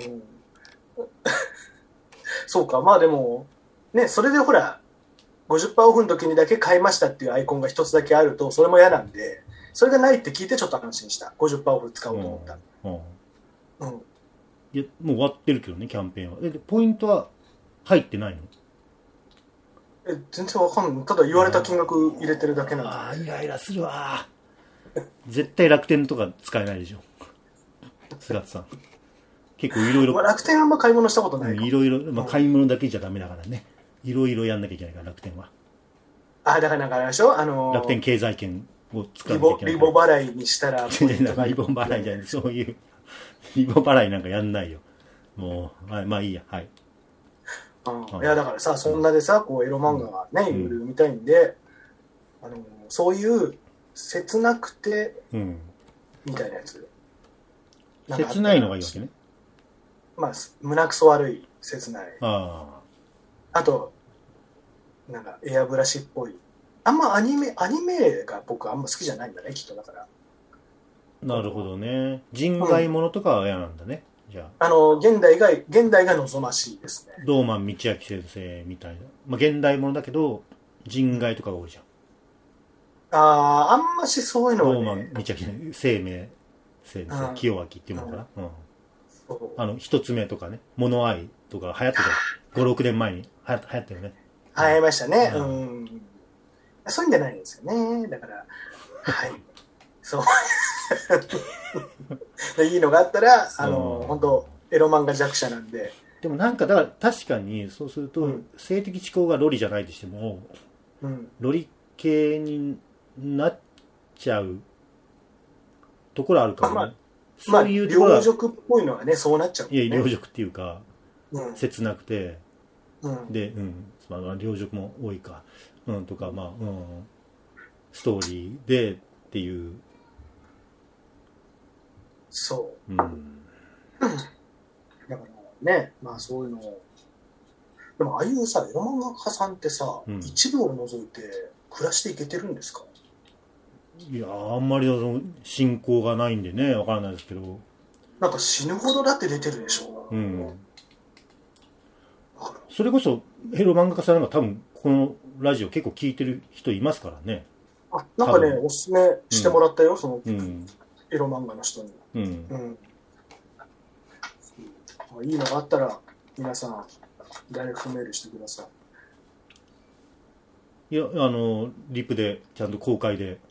そうか。まあでもねそれでほら ごじゅっパーセント オフの時にだけ買いましたっていうアイコンが一つだけあるとそれも嫌なんでそれがないって聞いてちょっと安心した。 ごじゅっパーセント オフ使おうと思った、うんうん、いやもう終わってるけどねキャンペーンは。でポイントは入ってないの？ え全然わかんない。ただ言われた金額入れてるだけなんで。 ああイライラするわ絶対楽天とか使えないでしょ菅田さん。結構いろいろ楽天あんま買い物したことない。 いろいろ、まあ、買い物だけじゃダメだからね。いろいろやんなきゃいけないから楽天は。 あだからなんかあれでしょ、あのー、 楽天経済圏を使わなきゃいけない。 リボ払いにしたらリボ払いじゃない、そういうリボ払いなんかやんないよもう。はい、まあいいや。はい、 うん、いやだからさそんなでさこうエロ漫画がね、うん、いろいろ見たいんで、あのそういう切なくて、うん、みたいなやつ。 切ないのがいいわけね。 まあ胸くそ悪い切ない。 ああとなんかエアブラシっぽい。あんまアニメアニメが僕あんま好きじゃないんだねきっと。だからなるほどね。人外ものとかは嫌なんだね、うん、じゃあ。 あの現代が現代が望ましいですね。 ローマン道明先生みたいな、まあ、現代ものだけど人外とかが多いじゃん。 あああんましそういうのは、ね、 ローマン道明生命先生、清明っていうのかな、うんうん、あの一つ目とかね、物愛とか流行ってたご、ろくねんまえに流行ったよね。 流行りましたね、うん、うん、そういうんじゃないんですよね。だからはいそういいのがあったらあの本当エロ漫画弱者なんで。 でもなんかだから確かにそうすると、うん、性的指向がロリじゃないとしても、うん、ロリ系になっちゃうところあるからね。 まあ、そういうところは、まあ、両辱っぽいのはねそうなっちゃう、ね、 いや両辱っていうか、うん、切なくて、 うん、 で、うん、まあ、両辱も多いか、うん、とかまあ、うん、ストーリーでっていう。 そう、 うん、 だからね、まあそういうのをでもああいうさエロ漫画家さんってさ、うん、一部を除いて暮らしていけてるんですか？ いやあんまり信仰がないんでねわからないですけど、 なんか死ぬほどだって出てるでしょ。 うん。それこそヘロ漫画家さんが多分このラジオ結構聞いてる人いますからね。 あ、なんかね、おすすめしてもらったよ、うん、その、 うん、 エロ漫画の人に。 うん。 うん。いいのがあったら、皆さん、ダイレクトメールしてください。いや、あの、リプで、ちゃんと公開で、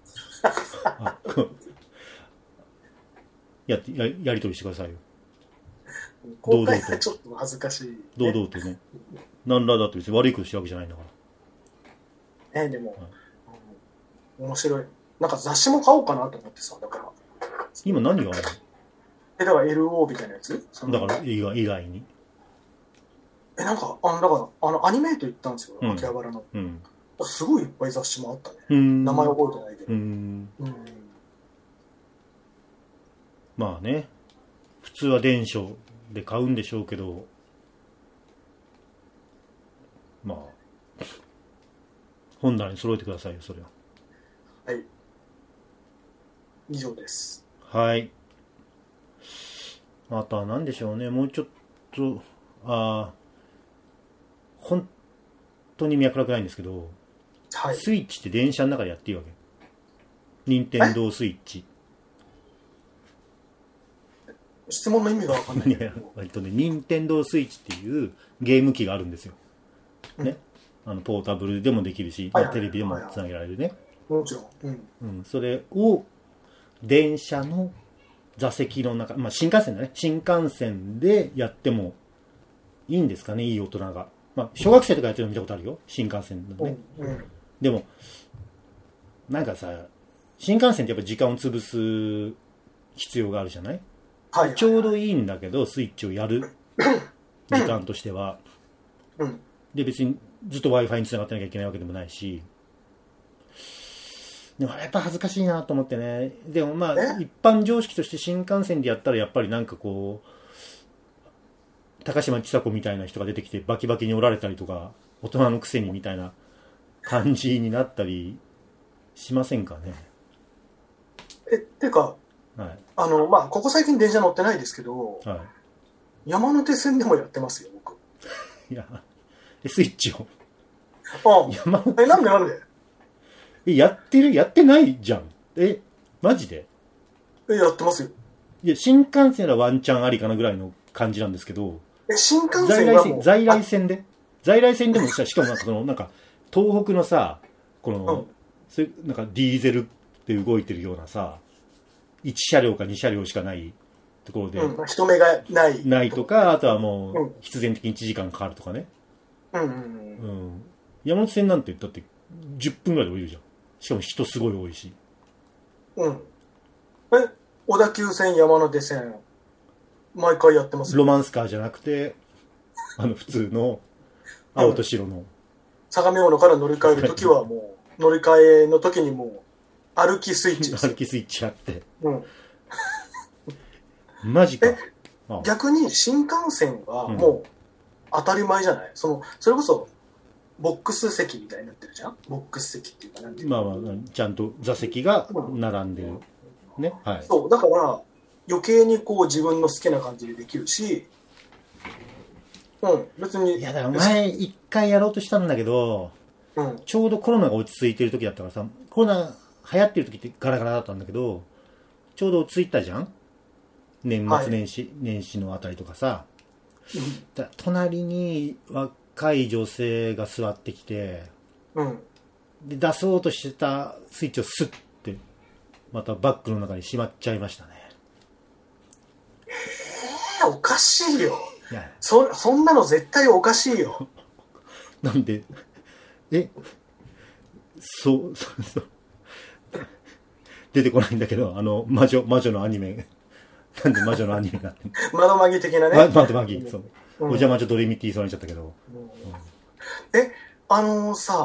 や, や, やり取りしてくださいよ。 公開はちょっと恥ずかしい、ね。 堂々とね。何らだって別に悪いことしてるわけじゃないんだから。ね、でも、はい、うん、面白い。なんか雑誌も買おうかなと思ってさ、だから。 今何があるの？ え、だから エルオー みたいなやつ？ だから以外に。 え、なんか、あの、だから、あの、アニメート行ったんですよ、秋葉原の。 うん。 すごいいっぱい雑誌もあったね。 うん、 名前覚えてないけど。 うん。うん。まあね、普通は電書で買うんでしょうけど、まあ、本棚に揃えてくださいよ、それは。 はい。以上です。 はい。あとは何でしょうね、もうちょっと、ああ、本当に脈絡ないんですけど、はい、スイッチって電車の中でやっていいわけ？任天堂スイッチ。 質問の意味が分かんない。 割とね、任天堂スイッチっていうゲーム機があるんですよ。うん、ね。あのポータブルでもできるし、はいはい、テレビでもつなげられるね。 もちろん。うん。 うん。それを電車の座席の中、まあ新幹線だね。新幹線でやってもいいんですかね、いい大人が。まあ小学生とかやってるの見たことあるよ。新幹線のね。うんうん、でも、なんかさ、新幹線ってやっぱ時間を潰す必要があるじゃない？はいはいはい、ちょうどいいんだけどスイッチをやる時間としては、うん、で別にずっと Wi-Fi につながってなきゃいけないわけでもないし、でもやっぱ恥ずかしいなと思ってね。でもまあ一般常識として新幹線でやったらやっぱりなんかこう高嶋ちさ子みたいな人が出てきてバキバキに折られたりとか、大人のくせにみたいな感じになったりしませんかね。 えっていうか、はい、あのまあここ最近電車乗ってないですけど、はい、山手線でもやってますよ僕。 いやスイッチを。 ああ、山手えなんでなんで？ えやってるやってないじゃん。えマジで？ えやってますよ。 いや新幹線はワンチャンありかなぐらいの感じなんですけど。 え新幹線はもう在来線で在来線でもさしかもなんかそのなんか東北のさこの、うん、そういうなんかディーゼルで動いてるようなさ。いち車両かに車両しかないところで、 うん、人目がないないとか、あとはもう必然的にいちじかんかかるとかね、 うんうんうんうん、 山手線なんてだってじゅっぷんぐらいで降りるじゃん。しかも人すごい多いし。 うん。え小田急線山手線毎回やってますよ。 ロマンスカーじゃなくてあの普通の青と白の、うん、 相模大野から乗り換えるときはもう乗り換えの時にもう歩きスイッチですよ。 歩きスイッチあって。 うん。 マジか。 え、逆に新幹線はもう当たり前じゃない？その、それこそ、ボックス席みたいになってるじゃん？ボックス席っていうかなんていうの？ まあまあ、ちゃんと座席が並んでる。うん、ね。はい。 そう、だから余計にこう自分の好きな感じでできるし、うん、別に。 いや、だから前一回やろうとしたんだけど、うん、ちょうどコロナが落ち着いてる時だったからさ、コロナ、流行ってる時ってガラガラだったんだけど、ちょうど落ち着いたじゃん年末年始、はい、年始のあたりとかさ、だ隣に若い女性が座ってきて、うん、で出そうとしてたスイッチをスッてまたバッグの中にしまっちゃいましたね。 えー、おかしいよ。いや そ, そんなの絶対おかしいよ。 なんでえそうそうそう出てこないんだけど、あの魔女魔女のアニメなんで魔女のアニメが窓マギ的なね、 ま、窓マギ、そう、うん、お邪魔女ドレミティーそうなっちゃったけど、うんうん、 えあのー、さ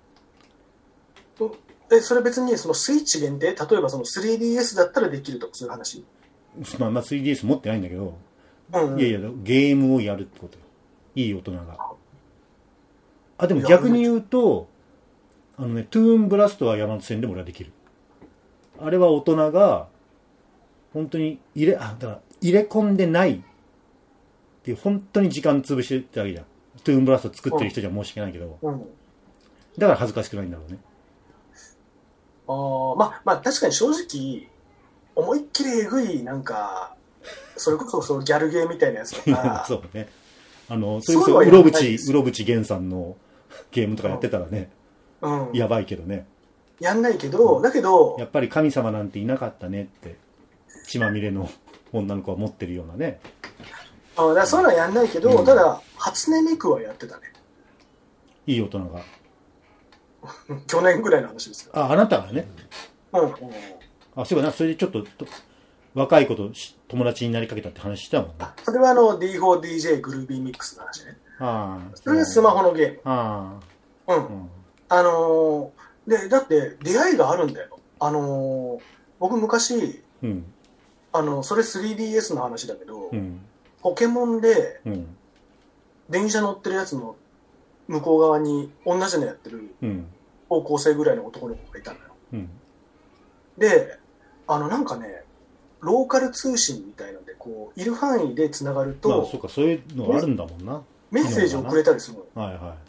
えそれ別にそのスイッチ限定、例えばその スリーディーエス だったらできるとかそういう話？ まあまあ スリーディーエス 持ってないんだけど、うんうん、いやいやゲームをやるってことよ、いい大人が。あでも逆に言うとあのねトゥーンブラストは山手線でも俺はできる。あれは大人が本当に入れあだから入れ込んでないっていう本当に時間潰してるわけじゃん。トゥーンブラスト作ってる人じゃ申し訳ないけど、うん、だから恥ずかしくないんだろうね。 ああ、まあまあ確かに正直思いっきりえぐいなんかそれこそそのギャルゲーみたいなやつとかそうね、あのそれこそうろぶちうろぶち源さんのゲームとかやってたらね、うんうん、やばいけどね。 やんないけど、うん、だけどやっぱり神様なんていなかったねって血まみれの女の子は持ってるようなね。 ああ、だからそういうのはやんないけど、うん、ただ初音ミクはやってたね。 いい大人が去年ぐらいの話ですよ。 あ、あなたがね。うん、うん、あ、そうかな。それでちょっと若い子と友達になりかけたって話したもんね。 あ、それはあの ディーフォーディージェー グルービーミックスの話ね。ああ、それがスマホのゲーム。ああ、うん、うん、あのー、でだって出会いがあるんだよ。あのー、僕昔、うん、あのそれ スリーディーエス の話だけど、うん、ポケモンで、うん、電車乗ってるやつの向こう側に同じのやってる高校生ぐらいの男の子がいたのよ、うん、であのなんかねローカル通信みたいのでこういる範囲でつながると、 まあ、そうかそういうのあるんだもんな。 メッセージをくれたりするの、はいはい、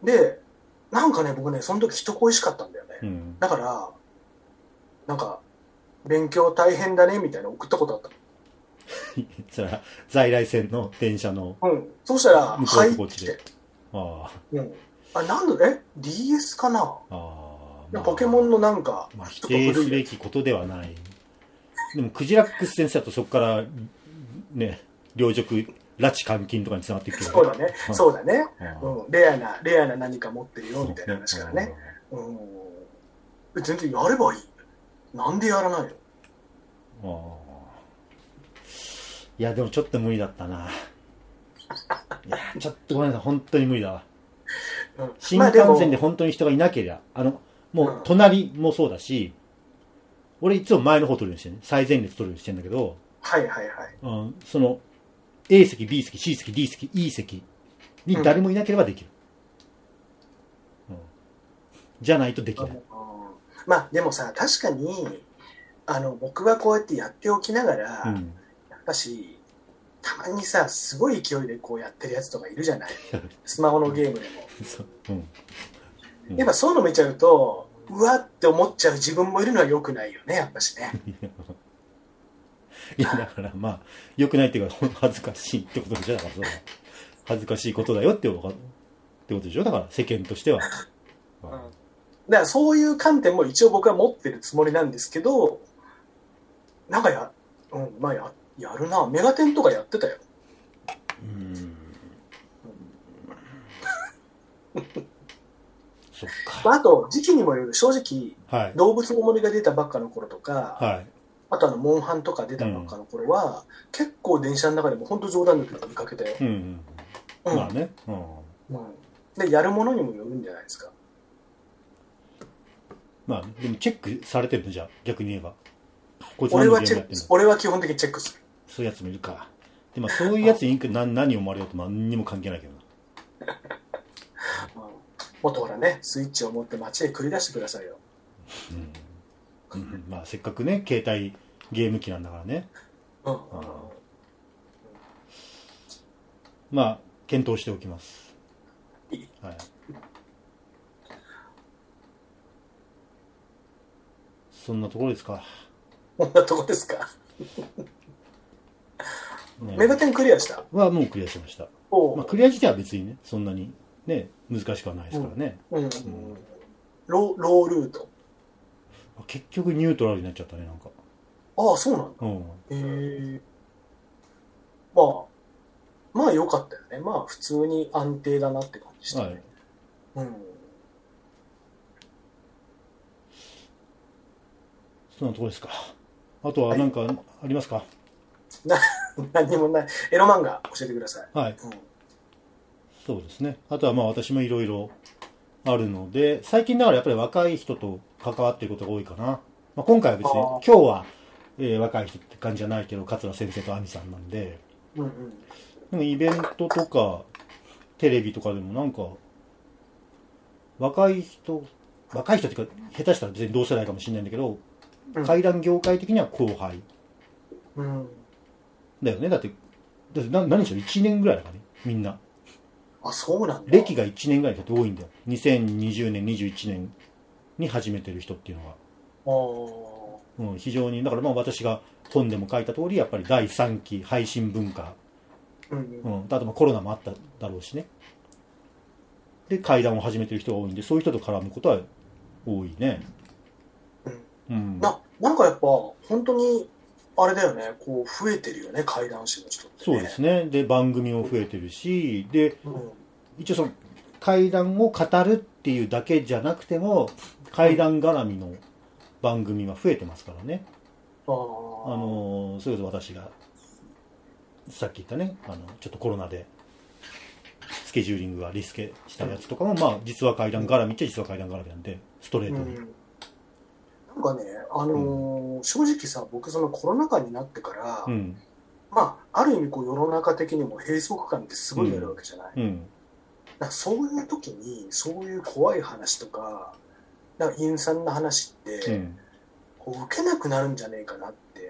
でなんかね僕ねその時人恋しかったんだよね、うん、だからなんか勉強大変だねみたいな送ったことあったのそれは在来線の電車の、 うん、そうしたら入ってきて、ああ、うん、あ、なんでえ ディーエス かなあ、まあ、ポケモンのなんか、 まあ、否定すべきことではない。でもクジラックス先生だとそこからね両辱拉致監禁とかにつながっていくけど、 そうだね、うん、そうだね、うん、レアなレアな何か持ってるよみたいな話からね、うん、うん、全然やればいい。なんでやらないの。 あ、いやでもちょっと無理だったな。いやちょっとごめんなさい、本当に無理だわ、うん、新幹線で本当に人がいなければ、あのもう隣もそうだし、うん、俺いつも前の方取るようにしてね、最前列取るようにしてんだけど、 はいはいはい、 うん、その A 席 B 席 C 席 D 席 E 席に誰もいなければできる、うんうん、じゃないとできない、うん、 まあでもさ確かにあの僕はこうやってやっておきながら、うん、やっぱしたまにさすごい勢いでこうやってるやつとかいるじゃないスマホのゲームでも、うん、やっぱそういうの見ちゃうとうわって思っちゃう自分もいるのは良くないよねやっぱしねいやだからまあ良くないっていうか恥ずかしいってことでしょ。だからそう恥ずかしいことだよってことでしょ。だから世間としては、 うん、だからそういう観点も一応僕は持ってるつもりなんですけど、なんかや、うん、まあ や, やるなメガテンとかやってたよ。うーんそっか。あと時期にもよる。正直、はい、動物の森が出たばっかの頃とか、はい、あとあのモンハンとか出たばっかの頃は、うん、結構電車の中でも本当冗談抜きで見かけたよ、うんうんうん、まあね、うんうん、でやるものにもよるんじゃないですか。 まあでもチェックされてるのじゃあ逆に言えばこいつ何のゲームやってんの。俺は基本的にチェックする。 そういうやつもいるか。でもそういうやつに何, 何を思われようと何にも関係ないけどなもっとほらねスイッチを持って街へ繰り出してくださいよ、 うんうん、まあせっかくね携帯ゲーム機なんだからね、うんうん、まあ検討しておきます、はい、そんなところですか。 そんなところですかね、メガテンクリアしたはもうクリアしました。まあ、クリア自体は別にねそんなにね難しくはないですからね、うんうんうん、 ロ, ロールート結局ニュートラルになっちゃったねなんか。 ああそうなんだ、うん、へえ。まあまあ良かったよね。まあ普通に安定だなって感じしたね、はい、うん。 そんなところですか。あとは何かありますか。 な何もない。エロ漫画教えてください。はい、うん、 そうですね。あとはまあ私もいろいろあるので最近だからやっぱり若い人と関わっていることが多いかな、まあ、今回は別に今日は、えー、若い人って感じじゃないけど桂先生と亜美さんなんで、うんうん、でもイベントとかテレビとかでもなんか若い人若い人っていうか下手したら別に同世代かもしれないんだけど、うん、怪談業界的には後輩、うん、 だよね。だって、だってな何でしょう、いちねんぐらいだからね、みんな。 あ、そうなんだ。 歴がいちねんぐらいだって多いんだよ。にせんにじゅうねん、にじゅういちねんに始めてる人っていうのが。うん、非常に、だからまあ私が本でも書いた通り、やっぱりだいさんき配信文化。うん、うん。あとまあコロナもあっただろうしね。で、会談を始めてる人が多いんで、そういう人と絡むことは多いね。 うん。うん、な、なんかやっぱ、本当に、あれだよね、こう、増えてるよね、怪談師の人って、ね。 そうですね。で、番組も増えてるし、で、うん、一応その、怪談を語るっていうだけじゃなくても、怪談絡みの番組は増えてますからね。うん、あの、それこそ私が、さっき言ったね、あの、ちょっとコロナで、スケジューリングがリスケしたやつとかも、うん、まあ、実は怪談絡みっちゃ実は怪談絡みなんで、ストレートに。うん、 なんかね、あのーうん、正直さ、僕そのコロナ禍になってから、うん、まあ、ある意味こう世の中的にも閉塞感ってすごいあるわけじゃない。うんうん、だからそういう時に、そういう怖い話とか、なんか陰惨な話って、うん、こう受けなくなるんじゃねえかなって。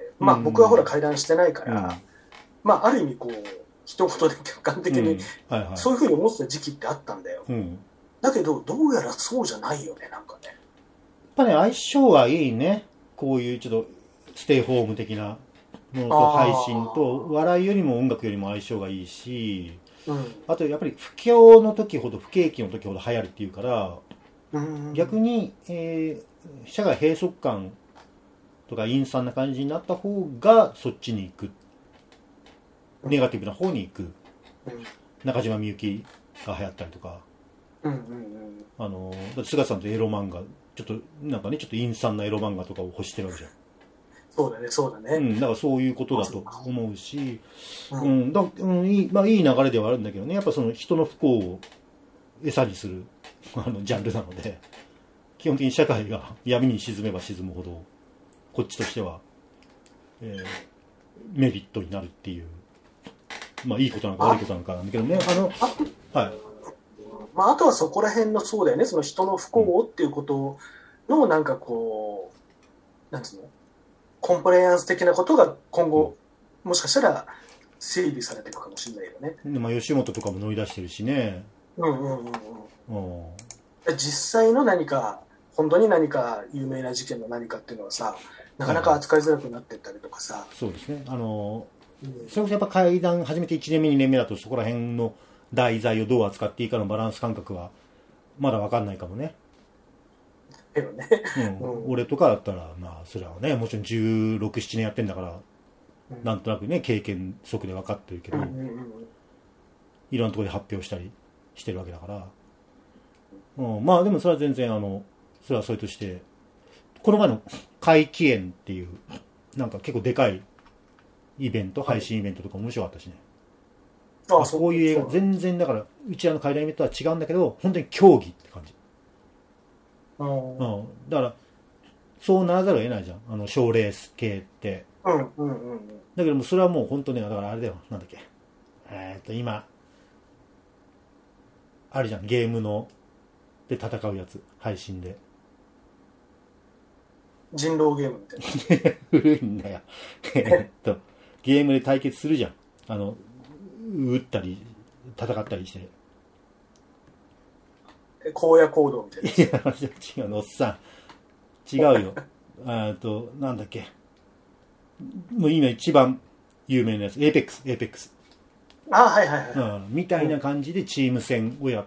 まあ、僕はほら怪談してないから、うん、まあ、ある意味こう、一言で客観的に、そういうふうに思ってた時期ってあったんだよ。うん、だけど、どうやらそうじゃないよね、なんかね。 やっぱね、相性はいいね。こういうちょっとステイホーム的なものと配信と、笑いよりも音楽よりも相性がいいし、うん、あとやっぱり不況の時ほど、不景気の時ほど流行るっていうから、うん、逆に、えー、社会閉塞感とか陰惨な感じになった方がそっちに行く。ネガティブな方に行く、うん、中島みゆきが流行ったりとか、うんうんうん、あの菅さんとエロ漫画ちょっとなんかねちょっと陰惨なエロ漫画とかを欲してるわけじゃん。 そうだねそうだね、 うん、だからそういうことだと思うし、うんうん、だうん、いい、まあ、いい流れではあるんだけどね、やっぱその人の不幸を餌にするあのジャンルなので、基本的に社会が闇に沈めば沈むほどこっちとしては、えー、メリットになるっていう。まあいいことなのか悪いことなのかなんだけどね、あの、あ、はい。 まああとはそこら辺のそうだよね、その人の不幸っていうことのなんかこう、なんつうの、コンプライアンス的なことが今後、もしかしたら整備されていくかもしれないよね。 でまあ吉本とかも乗り出してるしね。うんうんうんうん。実際の何か、本当に何か有名な事件の何かっていうのはさ、なかなか扱いづらくなっていったりとかさ。はい、 そうですね。あのそれこそやっぱ怪談始めていちねんめにねんめだとそこら辺の題材をどう扱っていいかのバランス感覚はまだ分かんないかもね。 けどね、 うん、俺とかだったらまあそれはねもちろんじゅうろく、ななねんやってんだから、うん、なんとなくね経験則で分かってるけど、うんうんうん、いろんなところで発表したりしてるわけだから、うん、まあでもそれは全然あのそれはそれとしてこの前の怪奇園っていうなんか結構でかいイベント、配信イベントとか面白かったしね。ああ、こういう映画、全然だから、うちらの怪談イベントは違うんだけど、本当に競技って感じ。うん。だから、そうならざるを得ないじゃん。あの、賞レース系って。うんうんうん。だけども、それはもう本当ね、だからあれだよ、なんだっけ。えー、っと、今、あるじゃん、ゲームの、で戦うやつ、配信で。 人狼ゲームみたいな。 古いんだよ。えっと、ゲームで対決するじゃん。あの、撃ったり、戦ったりして。 え、荒野行動みたいな。いや、違うの、おっさん。違うよ。えっと、なんだっけ。もう今一番有名なやつ。エーペックス、エーペックス。 あ、はいはいはい。 うん、みたいな感じでチーム戦をやって、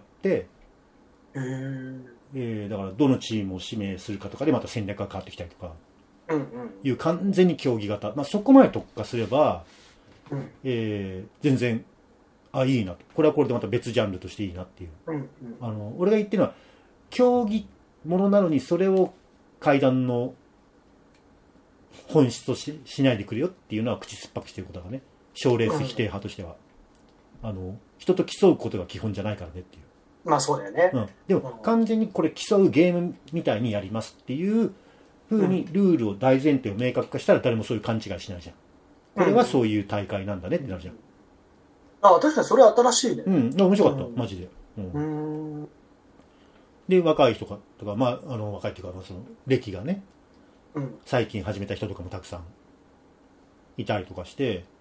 へー。えー、だからどのチームを指名するかとかでまた戦略が変わってきたりとか、うんうん、いう完全に競技型、まあ、そこまで特化すれば、うんえー、全然あいいなと、これはこれでまた別ジャンルとしていいなっていう、うんうん、あの俺が言ってるのは競技ものなのにそれを怪談の本質とし、しないでくれよっていうのは口酸っぱくしてることがね、賞レース否定派としては、うん、あの人と競うことが基本じゃないからねっていう。 まあそうだよね、 うん、でも完全にこれ競うゲームみたいにやりますっていう風にルールを大前提を明確化したら誰もそういう勘違いしないじゃん。これはそういう大会なんだねってなるじゃん。 ああ確かにそれは新しいね。 うん、面白かった、うん、マジで。うん、で若い人とか、まああの若いっていうかその歴がね、うん、最近始めた人とかもたくさんいたりとかして、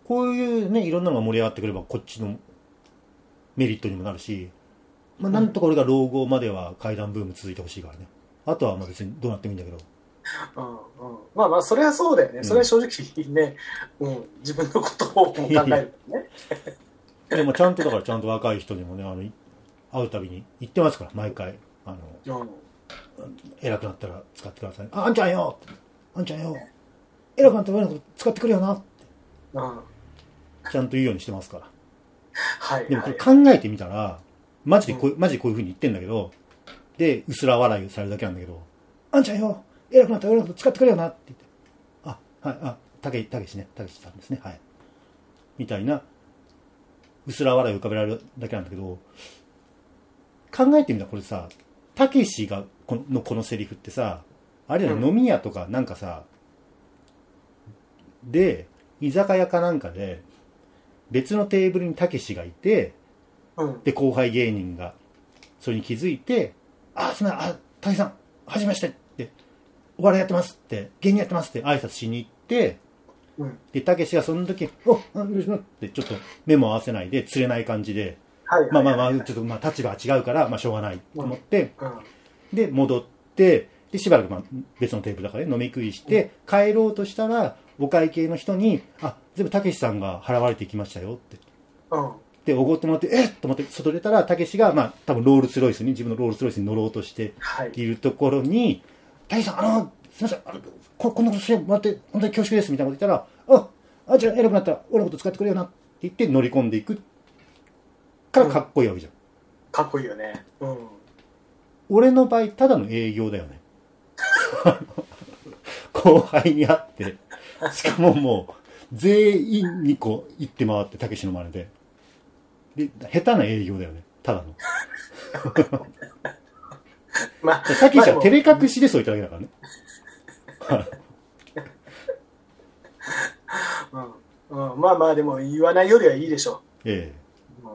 こういうねいろんなのが盛り上がってくればこっちのメリットにもなるし、まあ、なんとか俺が老後までは怪談ブーム続いてほしいからね。あとはまあ別にどうなってもいいんだけど、 うんうん、まあまあそれはそうだよね、うん、それは正直ね、うん、自分のことを考えるねでもちゃんとだからちゃんと若い人にもねあの会うたびに言ってますから毎回あの、うん、偉くなったら使ってください、あ、あんちゃんよあんちゃんよ偉くなったら俺のこと使ってくれよなって、うん、ちゃんと言うようにしてますから。はい、でもこれ考えてみたらマジでこう、うん、マジでこういう風に言ってんだけど、で薄ら笑いをされるだけなんだけど、あんちゃんよ偉くなったら俺のこと使ってくれよなって言って、あ、はい、あ、たけたけしね、たけしさんですね、はいみたいな薄ら笑いを浮かべられるだけなんだけど、考えてみたらこれさ、たけしがこのこのセリフってさ、あれだ、うん、飲み屋とかなんかさで居酒屋かなんかで別のテーブルにたけしがいて、うん、で後輩芸人がそれに気づいて、あ、そんな、あ、たけしさんはじめましてってお笑いやってますって芸人やってますって挨拶しに行って、うん、でたけしがその時おっよろしくなってちょっと目も合わせないで釣れない感じで、はいはいはいはい、まあまあまあちょっとまあ立場は違うからまあしょうがないと思って、うんうん、で戻ってでしばらくまあ別のテーブルだから、ね、飲み食いして帰ろうとしたらお会計の人にあ全部たけしさんが払われていきましたよって、うん、でおごってもらってえっと思って外出たらたけしがまあ多分ロールスロイスに自分のロールスロイスに乗ろうとしているところに、たけしさんあのすいませんあの こ, こんなことしてもらって本当に恐縮ですみたいなこと言ったら、ああじゃあ偉くなったら俺のこと使ってくれよなって言って乗り込んでいくからかっこいいわけじゃん、うん、 かっこいいよね、うん、 俺の場合ただの営業だよね後輩に会ってしかももう全員にこう行って回ってたけしの真似でで下手な営業だよねただのまあたけしは照れ隠しでそう言っただけだからねうんうん、まあまあでも言わないよりはいいでしょう。ええ、うん、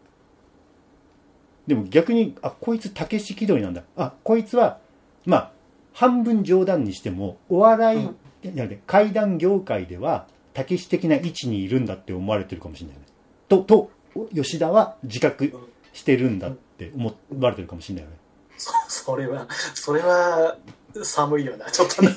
でも逆にあこいつたけし気取りなんだ、あこいつはまあ半分冗談にしてもお笑い、うん、いや怪談業界ではたけし的な位置にいるんだって思われてるかもしれないねとと吉田は自覚してるんだって思われてるかもしれないよね、 うん、そ, それはそれは寒いよなちょっとな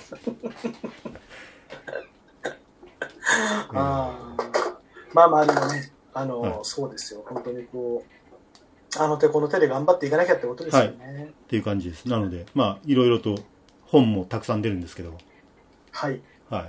あまあまあでもねあの、はい、そうですよ本当にこうあの手この手で頑張っていかなきゃってことですよね、はい、 っていう感じです。なのでまあいろいろと本もたくさん出るんですけど、 はい、はい、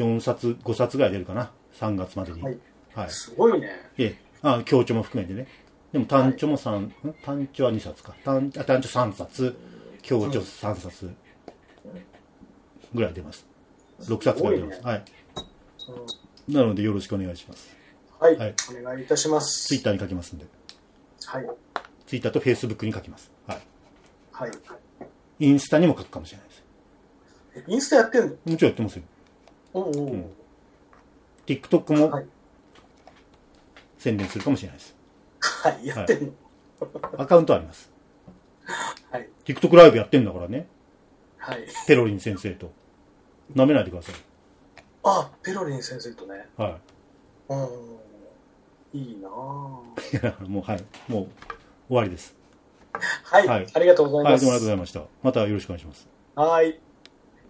よんさつごさつぐらい出るかなさんがつまでに、 はいはい、すごいね。 ええ、あ強調も含めてね。でも単調もさん、はい、単調はにさつか 単, 単調さんさつ強調さんさつぐらい出ます。ろくさつぐらい出ます。はい、うん、なのでよろしくお願いします。 はい、はい、お願いいたします。 ツイッターに書きますんで。 はい。 ツイッターとフェイスブックに書きます。はい。 はい。 インスタにも書くかもしれないです。 インスタやってんの？もちろんやってますよ。おうおう、うん、TikTok も、はい、宣伝するかもしれないです。 はい、やってんの、 はい、アカウントあります。 はい。 TikTok ライブやってんだからね。 はい。 ペロリン先生と。舐めないでください。 あ、ペロリン先生とね。 はい。 うん。いいなぁ。 いや、もう、はい。もう、終わりです。 はい。はい、ありがとうございます。 はい、どうもありがとうございました。またよろしくお願いします。 はい。